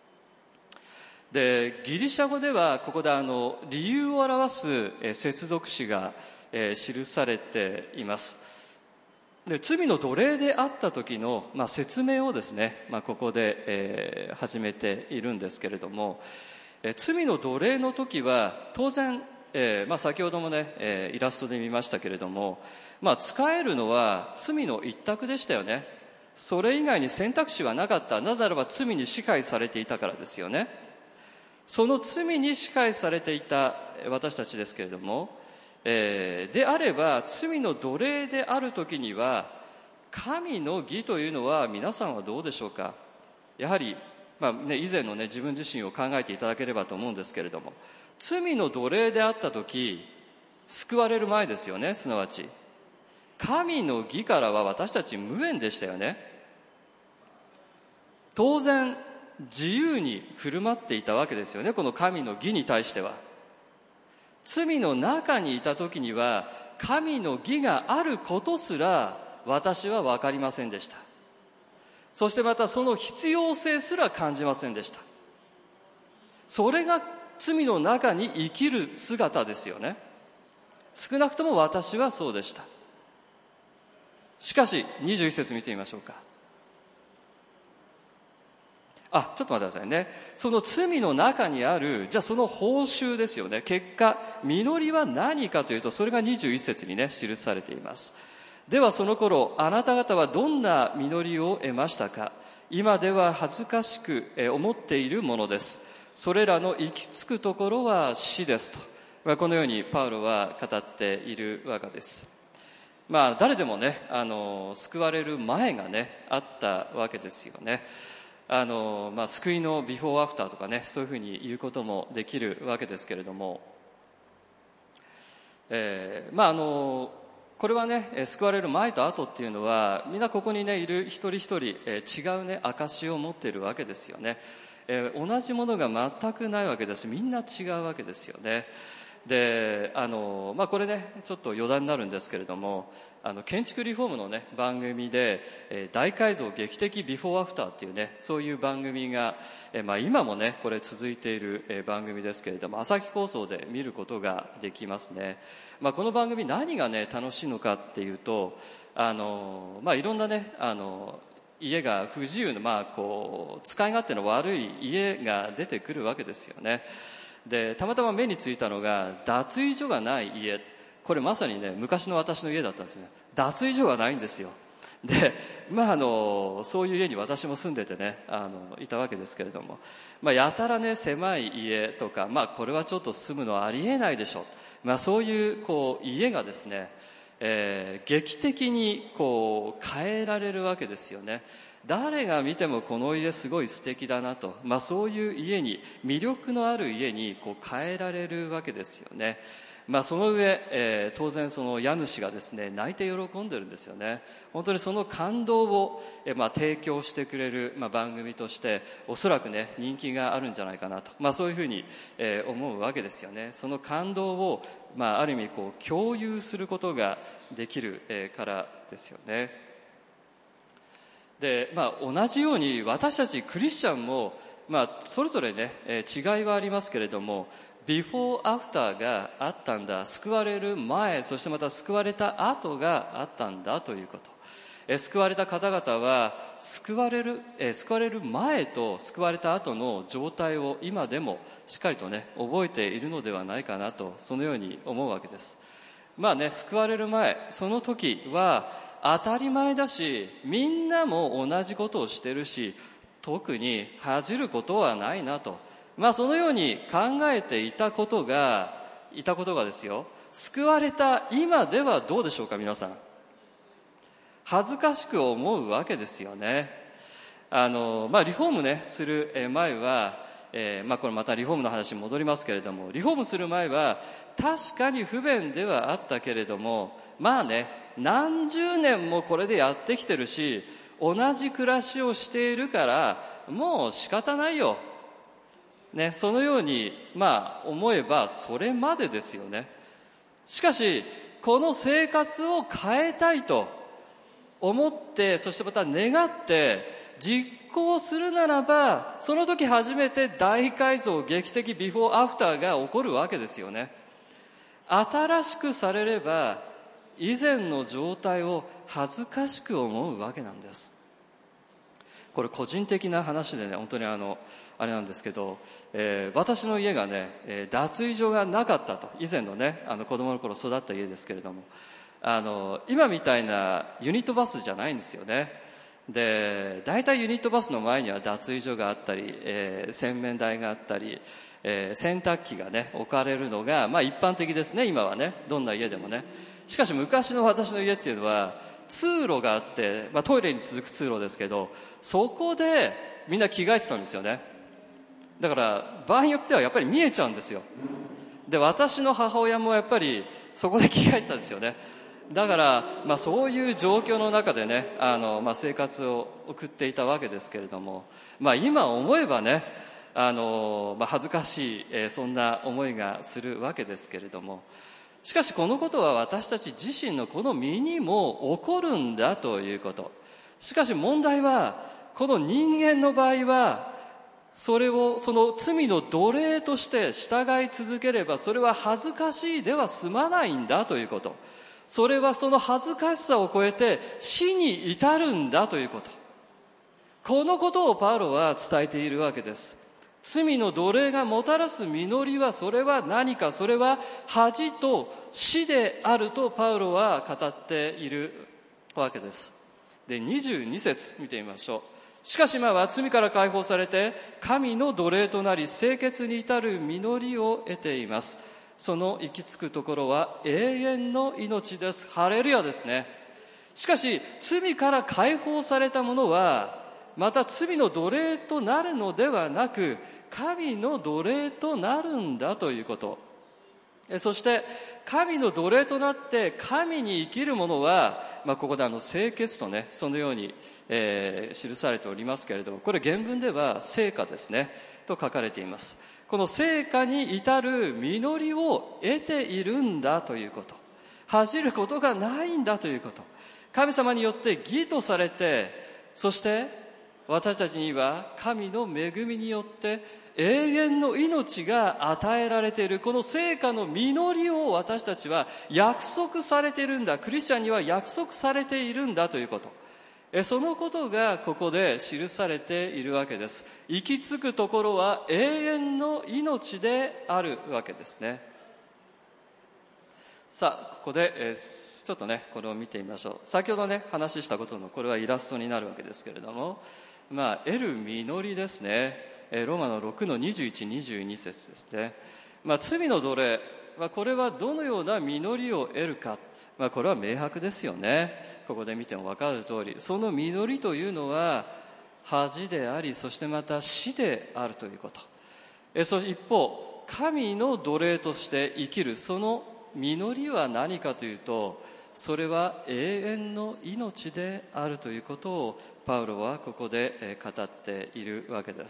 で、ギリシャ語ではここであの理由を表す接続詞が記されています。で、罪の奴隷であった時の、まあ、説明をですね、まあ、ここで、えー、始めているんですけれども、えー、罪の奴隷の時は当然、えーまあ、先ほどもね、えー、イラストで見ましたけれども、まあ、使えるのは罪の一択でしたよね。それ以外に選択肢はなかった。なぜならば罪に支配されていたからですよね。その罪に支配されていた私たちですけれども、えー、であれば罪の奴隷である時には神の義というのは皆さんはどうでしょうか。やはり、まあね、以前のね自分自身を考えていただければと思うんですけれども、罪の奴隷であった時救われる前ですよね。すなわち神の義からは私たち無縁でしたよね。当然自由に振る舞っていたわけですよね。この神の義に対しては罪の中にいた時には神の義があることすら私は分かりませんでした。そしてまたその必要性すら感じませんでした。それが罪の中に生きる姿ですよね。少なくとも私はそうでした。しかしにじゅういち節見てみましょうか。あ、ちょっと待ってくださいね。その罪の中にある、じゃあその報酬ですよね。結果、実りは何かというと、それがにじゅういち節にね、記されています。ではその頃、あなた方はどんな実りを得ましたか。今では恥ずかしく思っているものです。それらの行き着くところは死ですと。まあ、このようにパウロは語っているわけです。まあ、誰でもね、あの、救われる前がね、あったわけですよね。あのまあ、救いのビフォーアフターとかね、そういうふうに言うこともできるわけですけれども、えー、まああのこれはね、救われる前と後っていうのはみんなここにねいる一人一人、えー、違うね証を持っているわけですよね、えー、同じものが全くないわけです。みんな違うわけですよね。であの、まあ、これねちょっと余談になるんですけれども、あの建築リフォームのね番組で、えー、大改造劇的ビフォーアフターっていうねそういう番組が、えーまあ、今もねこれ続いている、えー、番組ですけれども、朝日放送で見ることができますね。まあ、この番組何がね楽しいのかっていうと、あの、まあ、いろんなねあの家が不自由な、まあ、こう使い勝手の悪い家が出てくるわけですよね。でたまたま目についたのが脱衣所がない家。これまさにね昔の私の家だったんですね。脱衣所がないんですよ。でまああのそういう家に私も住んでてねあのいたわけですけれども、まあ、やたらね狭い家とか、まあこれはちょっと住むのはありえないでしょう、まあ、そういうこう家がですね、えー、劇的にこう変えられるわけですよね。誰が見てもこの家すごい素敵だなと、まあ、そういう家に魅力のある家にこう変えられるわけですよね。まあ、その上、えー、当然その家主がですね泣いて喜んでるんですよね。本当にその感動を、えーまあ、提供してくれる、まあ、番組としておそらくね人気があるんじゃないかなと、まあ、そういうふうに、えー、思うわけですよね。その感動を、まあ、ある意味こう共有することができる、えー、からですよね。でまあ、同じように私たちクリスチャンも、まあ、それぞれね、えー、違いはありますけれども、ビフォーアフターがあったんだ。救われる前、そしてまた救われた後があったんだということ。えー、救われた方々は救われる、えー、救われる前と救われた後の状態を今でもしっかりとね覚えているのではないかなと、そのように思うわけです。まあね、救われる前、その時は当たり前だし、みんなも同じことをしてるし、特に恥じることはないなと、まあそのように考えていたことがいたことがですよ、救われた今ではどうでしょうか。皆さん恥ずかしく思うわけですよね。あのまあリフォームねする前は、えー、まあこれまたリフォームの話に戻りますけれども、リフォームする前は確かに不便ではあったけれども、まあね何十年もこれでやってきてるし、同じ暮らしをしているからもう仕方ないよ、ね、そのようにまあ思えばそれまでですよね。しかしこの生活を変えたいと思って、そしてまた願って実行するならば、その時初めて大改造、劇的ビフォーアフターが起こるわけですよね。新しくされれば以前の状態を恥ずかしく思うわけなんです。これ個人的な話でね、本当にあのあれなんですけど、えー、私の家がね、えー、脱衣所がなかったと。以前のね、あの子供の頃育った家ですけれども、あの今みたいなユニットバスじゃないんですよね。で、大体ユニットバスの前には脱衣所があったり、えー、洗面台があったり、えー、洗濯機がね置かれるのがまあ一般的ですね、今はね、どんな家でもね。しかし昔の私の家っていうのは通路があって、まあ、トイレに続く通路ですけど、そこでみんな着替えてたんですよね。だから場合によってはやっぱり見えちゃうんですよ。で、私の母親もやっぱりそこで着替えてたんですよね。だから、まあ、そういう状況の中でね、あの、まあ、生活を送っていたわけですけれども、まあ、今思えばね、あの、まあ、恥ずかしい、えー、そんな思いがするわけですけれども、しかしこのことは私たち自身のこの身にも起こるんだということ。しかし問題は、この人間の場合はそれをその罪の奴隷として従い続ければ、それは恥ずかしいでは済まないんだということ。それはその恥ずかしさを超えて死に至るんだということ。このことをパウロは伝えているわけです。罪の奴隷がもたらす実りは、それは何か、それは恥と死であるとパウロは語っているわけです。で、にじゅうに節見てみましょう。しかし今は罪から解放されて神の奴隷となり、清潔に至る実りを得ています。その行き着くところは永遠の命です。ハレルヤですね。しかし罪から解放された者はまた罪の奴隷となるのではなく、神の奴隷となるんだということ。そして神の奴隷となって神に生きる者は、まあ、ここであの清潔とね、そのように、えー、記されておりますけれども、これ原文では聖果ですねと書かれています。この聖果に至る実りを得ているんだということ、恥じることがないんだということ、神様によって義とされて、そして私たちには神の恵みによって永遠の命が与えられている、この聖果の実りを私たちは約束されているんだ、クリスチャンには約束されているんだということ、そのことがここで記されているわけです。行き着くところは永遠の命であるわけですね。さあ、ここで、えー、ちょっとねこれを見てみましょう。先ほどね話したことのこれはイラストになるわけですけれども、まあ得る実りですね。ローマのろくのにじゅういち、にじゅうに節ですね。まあ、罪の奴隷、まあ、これはどのような実りを得るか、まあ、これは明白ですよね。ここで見ても分かる通り、その実りというのは恥であり、そしてまた死であるということ。えそ一方、神の奴隷として生きるその実りは何かというと、それは永遠の命であるということをパウロはここで語っているわけです。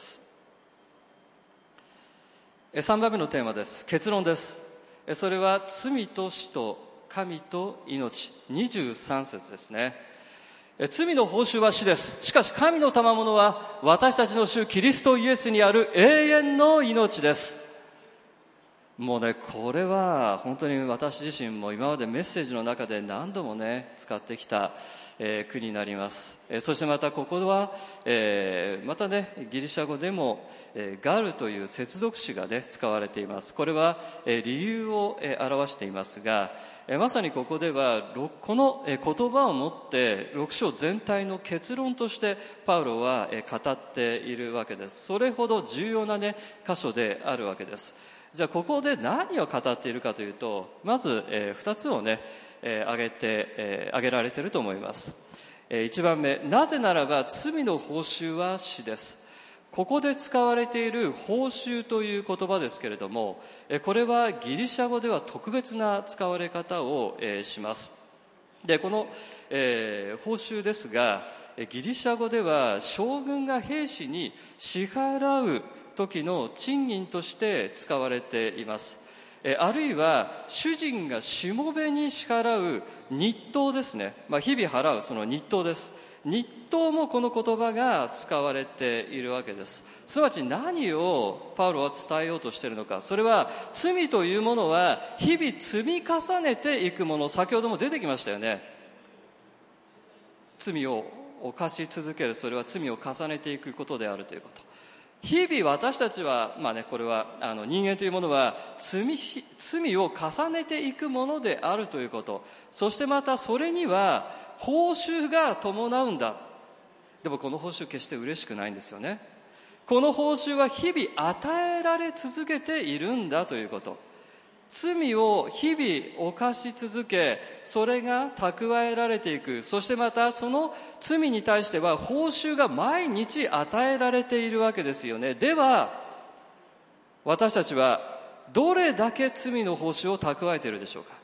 さんばんめのテーマです。結論です。それは罪と死と神と命。にじゅうさん節ですね。罪の報酬は死です。しかし神の賜物は私たちの主キリストイエスにある永遠の命です。もうね、これは本当に私自身も今までメッセージの中で何度もね使ってきた、えー、句になります。えー、そしてまたここは、えー、またねギリシャ語でも、えー、ガルという接続詞がね使われています。これは、えー、理由を、えー、表していますが、えー、まさにここではこの、えー、言葉をもってろく章全体の結論としてパウロは、えー、語っているわけです。それほど重要なね箇所であるわけです。じゃあここで何を語っているかというと、まず、えー、ふたつをね、えー、挙げて、えー、挙げられていると思います。えー、いちばんめ、なぜならば罪の報酬は死です。ここで使われている報酬という言葉ですけれども、えー、これはギリシャ語では特別な使われ方を、えー、します。で、この、えー、報酬ですが、ギリシャ語では将軍が兵士に支払う時の賃金として使われています。 あるいは主人がしもべに支払う日当ですね、まあ、日々払うその日当です。日当もこの言葉が使われているわけです。すなわち何をパウロは伝えようとしているのか、それは罪というものは日々積み重ねていくもの、先ほども出てきましたよね。罪を犯し続ける、それは罪を重ねていくことであるということ。日々私たちは、まあね、これはあの人間というものは 罪, 罪を重ねていくものであるということ、そしてまたそれには報酬が伴うんだ。でもこの報酬決して嬉しくないんですよね。この報酬は日々与えられ続けているんだということ。罪を日々犯し続け、それが蓄えられていく。そしてまたその罪に対しては報酬が毎日与えられているわけですよね。では私たちはどれだけ罪の報酬を蓄えているでしょうか。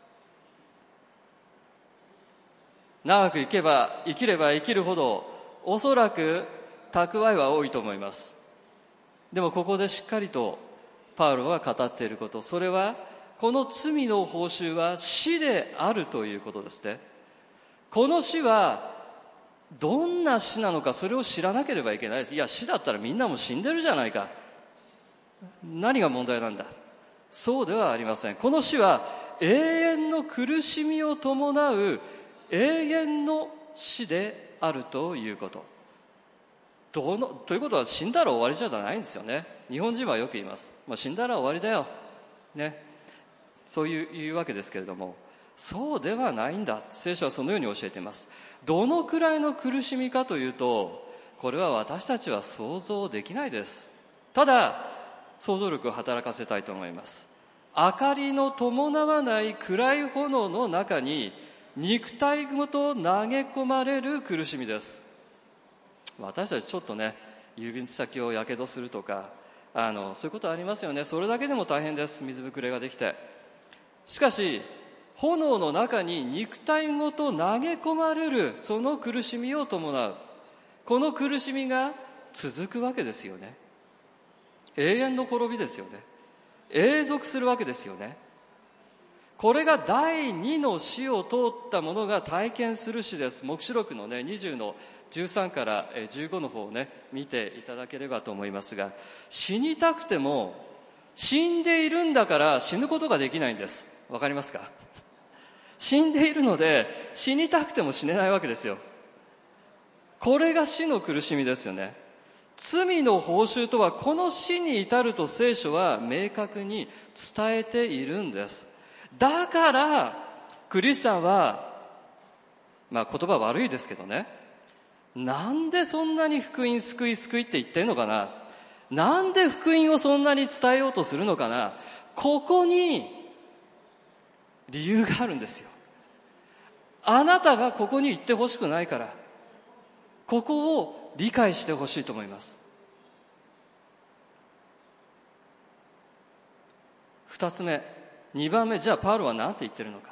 長く生けば生きれば生きるほどおそらく蓄えは多いと思います。でもここでしっかりとパウロが語っていること、それはこの罪の報酬は死であるということですね。この死はどんな死なのか、それを知らなければいけないです。いや、死だったらみんなも死んでるじゃないか、何が問題なんだ。そうではありません。この死は永遠の苦しみを伴う永遠の死であるということ。どのということは死んだら終わりじゃないんですよね。日本人はよく言います、まあ、死んだら終わりだよ、ね、そういう言うわけですけれども、そうではないんだ。聖書はそのように教えています。どのくらいの苦しみかというと、これは私たちは想像できないです。ただ想像力を働かせたいと思います。明かりの伴わない暗い炎の中に肉体ごと投げ込まれる苦しみです。私たちちょっとね、指先をやけどするとか、あのそういうことありますよね。それだけでも大変です。水ぶくれができて。しかし炎の中に肉体ごと投げ込まれる、その苦しみを伴う、この苦しみが続くわけですよね。永遠の滅びですよね。永続するわけですよね。これが第二の死を通った者が体験する死です。黙示録のね、にじゅうのじゅうさんからじゅうごの方をね、見ていただければと思いますが、死にたくても死んでいるんだから死ぬことができないんです。わかりますか？死んでいるので死にたくても死ねないわけですよ。これが死の苦しみですよね。罪の報酬とはこの死に至ると聖書は明確に伝えているんです。だからクリスチャンは、まあ言葉悪いですけどね、なんでそんなに福音救い救いって言ってんのかな、なんで福音をそんなに伝えようとするのかな。ここに理由があるんですよ。あなたがここに行ってほしくないから、ここを理解してほしいと思います。二つ目、二番目、じゃあパウロは何て言ってるのか。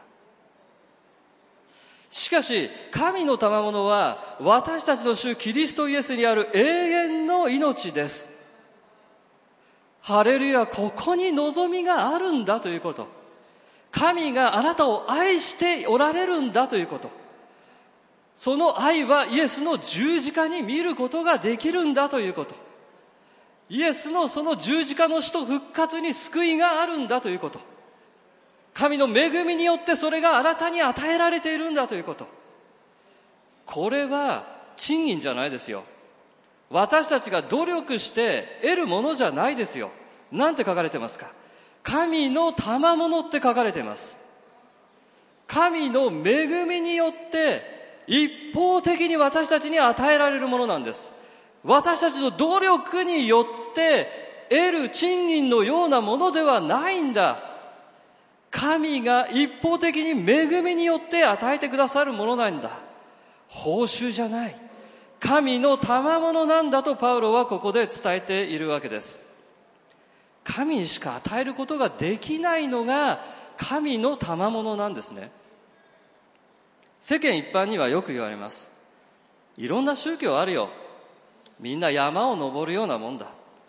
しかし神の賜物は私たちの主キリストイエスにある永遠の命です。ハレルヤ、ここに望みがあるんだということ。神があなたを愛しておられるんだということ。その愛はイエスの十字架に見ることができるんだということ。イエスのその十字架の死と復活に救いがあるんだということ。神の恵みによってそれがあなたに与えられているんだということ。これは賃金じゃないですよ。私たちが努力して得るものじゃないですよ。なんて書かれてますか？神の賜物って書かれています。神の恵みによって一方的に私たちに与えられるものなんです。私たちの努力によって得る賃金のようなものではないんだ。神が一方的に恵みによって与えてくださるものなんだ。報酬じゃない。神の賜物なんだとパウロはここで伝えているわけです。神にしか与えることができないのが神の賜物なんですね。世間一般にはよく言われます。いろんな宗教あるよ。みんな山を登るようなもんだ。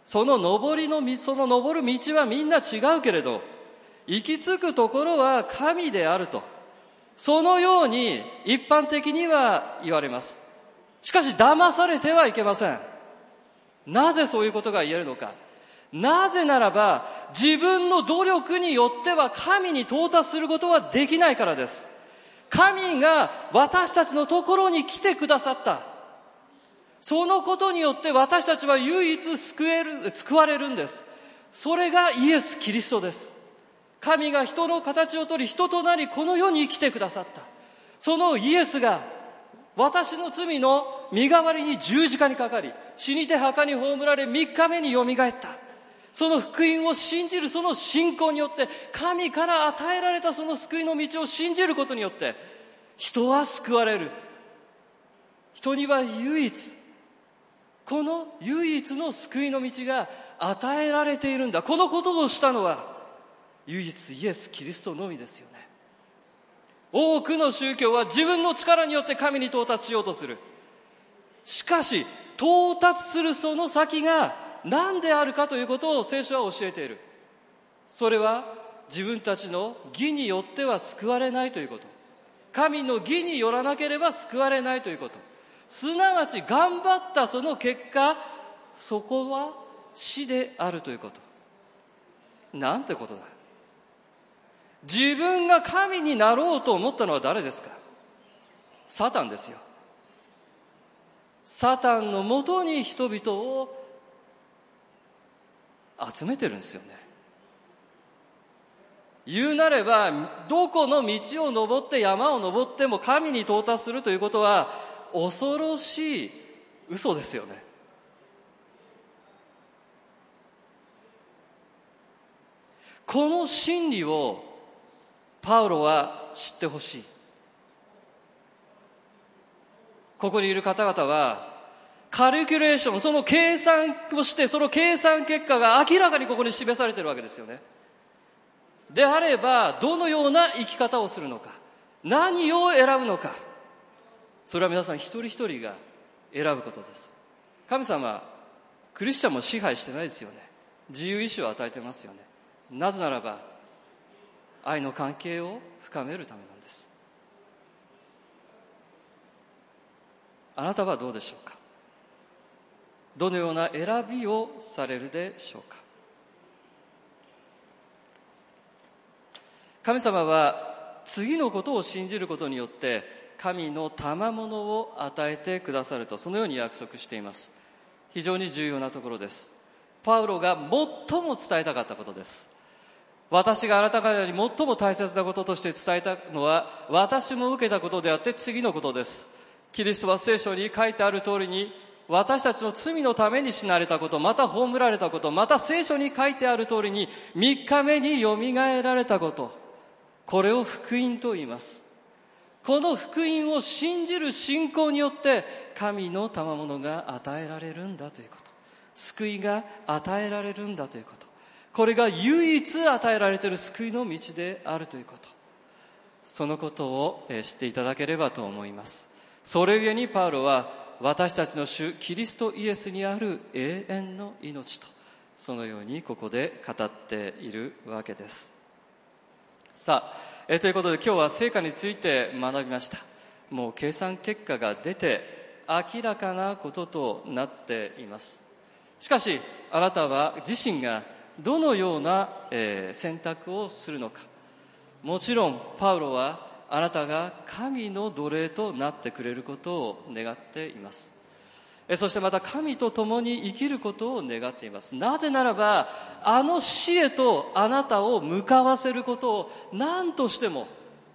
その登りの道、その登る道はみんな違うけれど、行き着くところは神であると、そのように一般的には言われます。しかし騙されてはいけません。なぜそういうことが言えるのか。なぜならば、自分の努力によっては神に到達することはできないからです。神が私たちのところに来てくださった。そのことによって私たちは唯一救える、救われるんです。それがイエス・キリストです。神が人の形をとり、人となりこの世に来てくださった。そのイエスが私の罪の身代わりに十字架にかかり、死にて墓に葬られ三日目によみがえった。その福音を信じるその信仰によって、神から与えられたその救いの道を信じることによって、人は救われる。人には唯一、この唯一の救いの道が与えられているんだ。このことをしたのは唯一イエス・キリストのみですよね。多くの宗教は自分の力によって神に到達しようとする。しかし到達するその先が何であるかということを聖書は教えている。それは自分たちの義によっては救われないということ。神の義によらなければ救われないということ。すなわち頑張ったその結果、そこは死であるということ。なんてことだ。自分が神になろうと思ったのは誰ですか？サタンですよ。サタンのもとに人々を集めてるんですよね。言うなれば、どこの道を登って山を登っても神に到達するということは恐ろしい嘘ですよね。この真理をパウロは知ってほしい。ここにいる方々はカリキュレーション、その計算をして、その計算結果が明らかにここに示されているわけですよね。であればどのような生き方をするのか、何を選ぶのか、それは皆さん一人一人が選ぶことです。神様はクリスチャンも支配してないですよね。自由意志を与えてますよね。なぜならば愛の関係を深めるためなんです。あなたはどうでしょうか。どのような選びをされるでしょうか。神様は次のことを信じることによって神の賜物を与えてくださると、そのように約束しています。非常に重要なところです。パウロが最も伝えたかったことです。私があなた方に最も大切なこととして伝えたのは、私も受けたことであって次のことです。キリストは聖書に書いてある通りに、私たちの罪のために死なれたこと、また葬られたこと、また聖書に書いてある通りに三日目によみがえられたこと、これを福音と言います。この福音を信じる信仰によって神の賜物が与えられるんだということ、救いが与えられるんだということ、これが唯一与えられている救いの道であるということ、そのことを知っていただければと思います。それゆえにパウロは私たちの主キリストイエスにある永遠の命と、そのようにここで語っているわけです。さあ、えということで今日は成果について学びました。もう計算結果が出て明らかなこととなっています。しかしあなたは自身がどのような、えー、選択をするのか。もちろんパウロはあなたが神の奴隷となってくれることを願っています。そしてまた神と共に生きることを願っています。なぜならばあの死へとあなたを向かわせることを何としても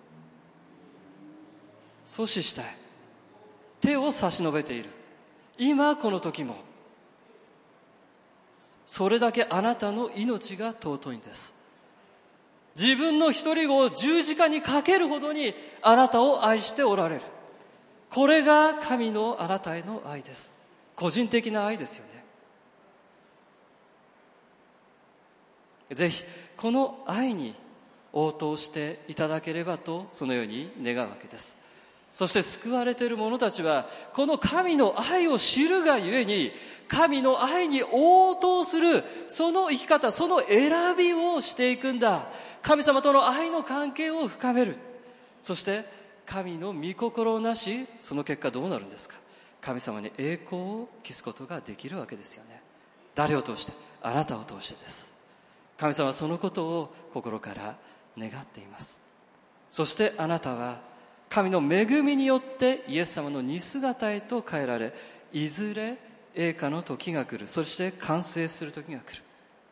阻止したい。手を差し伸べている。今この時もそれだけあなたの命が尊いんです。自分の一人子を十字架にかけるほどにあなたを愛しておられる。これが神のあなたへの愛です。個人的な愛ですよね。ぜひこの愛に応答していただければと、そのように願うわけです。 そして救われている者たちはこの神の愛を知るがゆえに、神の愛に応答するその生き方、その選びをしていくんだ。神様との愛の関係を深める。そして神の御心をなし、その結果どうなるんですか。神様に栄光を期すことができるわけですよね。誰を通して？あなたを通してです。神様はそのことを心から願っています。そしてあなたは神の恵みによってイエス様の似姿へと変えられ、いずれ栄華の時が来る。そして完成する時が来る。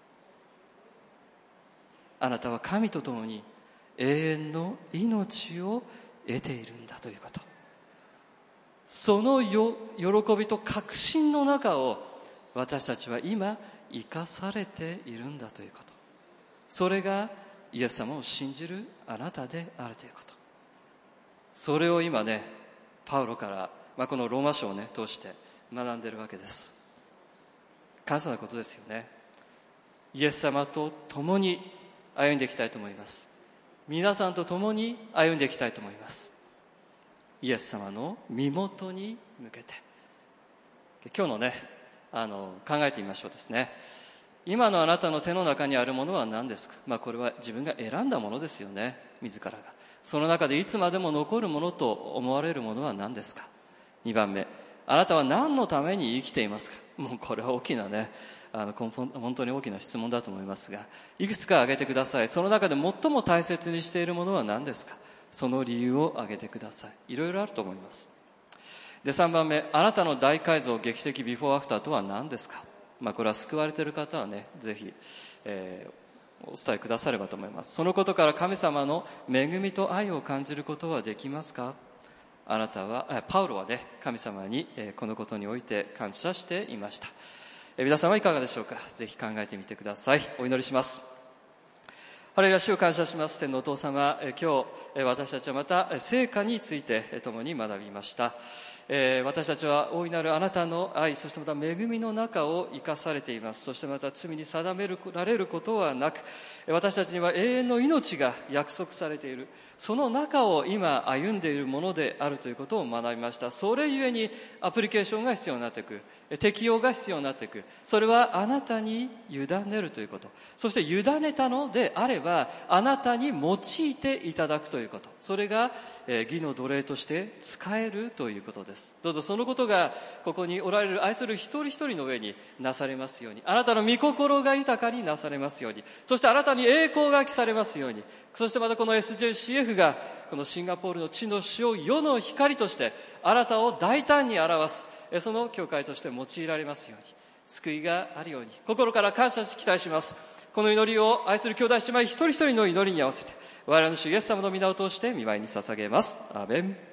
あなたは神と共に永遠の命を得ているんだということ。そのよ喜びと確信の中を私たちは今生かされているんだということ。それがイエス様を信じるあなたであるということ。それを今ね、パウロから、まあ、このローマ書をね通して学んでいるわけです。感謝なことですよね。イエス様と共に歩んでいきたいと思います。皆さんと共に歩んでいきたいと思います。イエス様の身元に向けて今日のねあの考えてみましょうですね。今のあなたの手の中にあるものは何ですか。まあこれは自分が選んだものですよね。自らがその中でいつまでも残るものと思われるものは何ですか。にばんめ、あなたは何のために生きていますか。もうこれは大きなねあの根本本当に大きな質問だと思いますが、いくつか挙げてください。その中で最も大切にしているものは何ですか。その理由を挙げてください。いろいろあると思います。でさんばんめ、あなたの大改造劇的ビフォーアフターとは何ですか。まあこれは救われている方はねぜひ、えー、お伝えくださればと思います。そのことから神様の恵みと愛を感じることはできますか。あなたはパウロはね神様にこのことにおいて感謝していました。皆さんはいかがでしょうか。ぜひ考えてみてください。お祈りします。ハレルヤ、主を感謝します。天のお父様、今日私たちはまた聖歌について共に学びました。私たちは大いなるあなたの愛、そしてまた恵みの中を生かされています。そしてまた罪に定められることはなく、私たちには永遠の命が約束されている、その中を今歩んでいるものであるということを学びました。それゆえにアプリケーションが必要になっていく、適用が必要になっていく。それはあなたに委ねるということ、そして委ねたのであればあなたに用いていただくということ、それが義の奴隷として使えるということです。どうぞそのことがここにおられる愛する一人一人の上になされますように、あなたの御心が豊かになされますように、そしてあなたに栄光が期されますように、そしてまたこの エスジェーシーエフ がこのシンガポールの地の塩を世の光としてあなたを大胆に表す、その教会として用いられますように、救いがあるように心から感謝し期待します。この祈りを愛する兄弟姉妹一人一人の祈りに合わせて我らの主イエス様の御名を通して御前に捧げます。アーメン。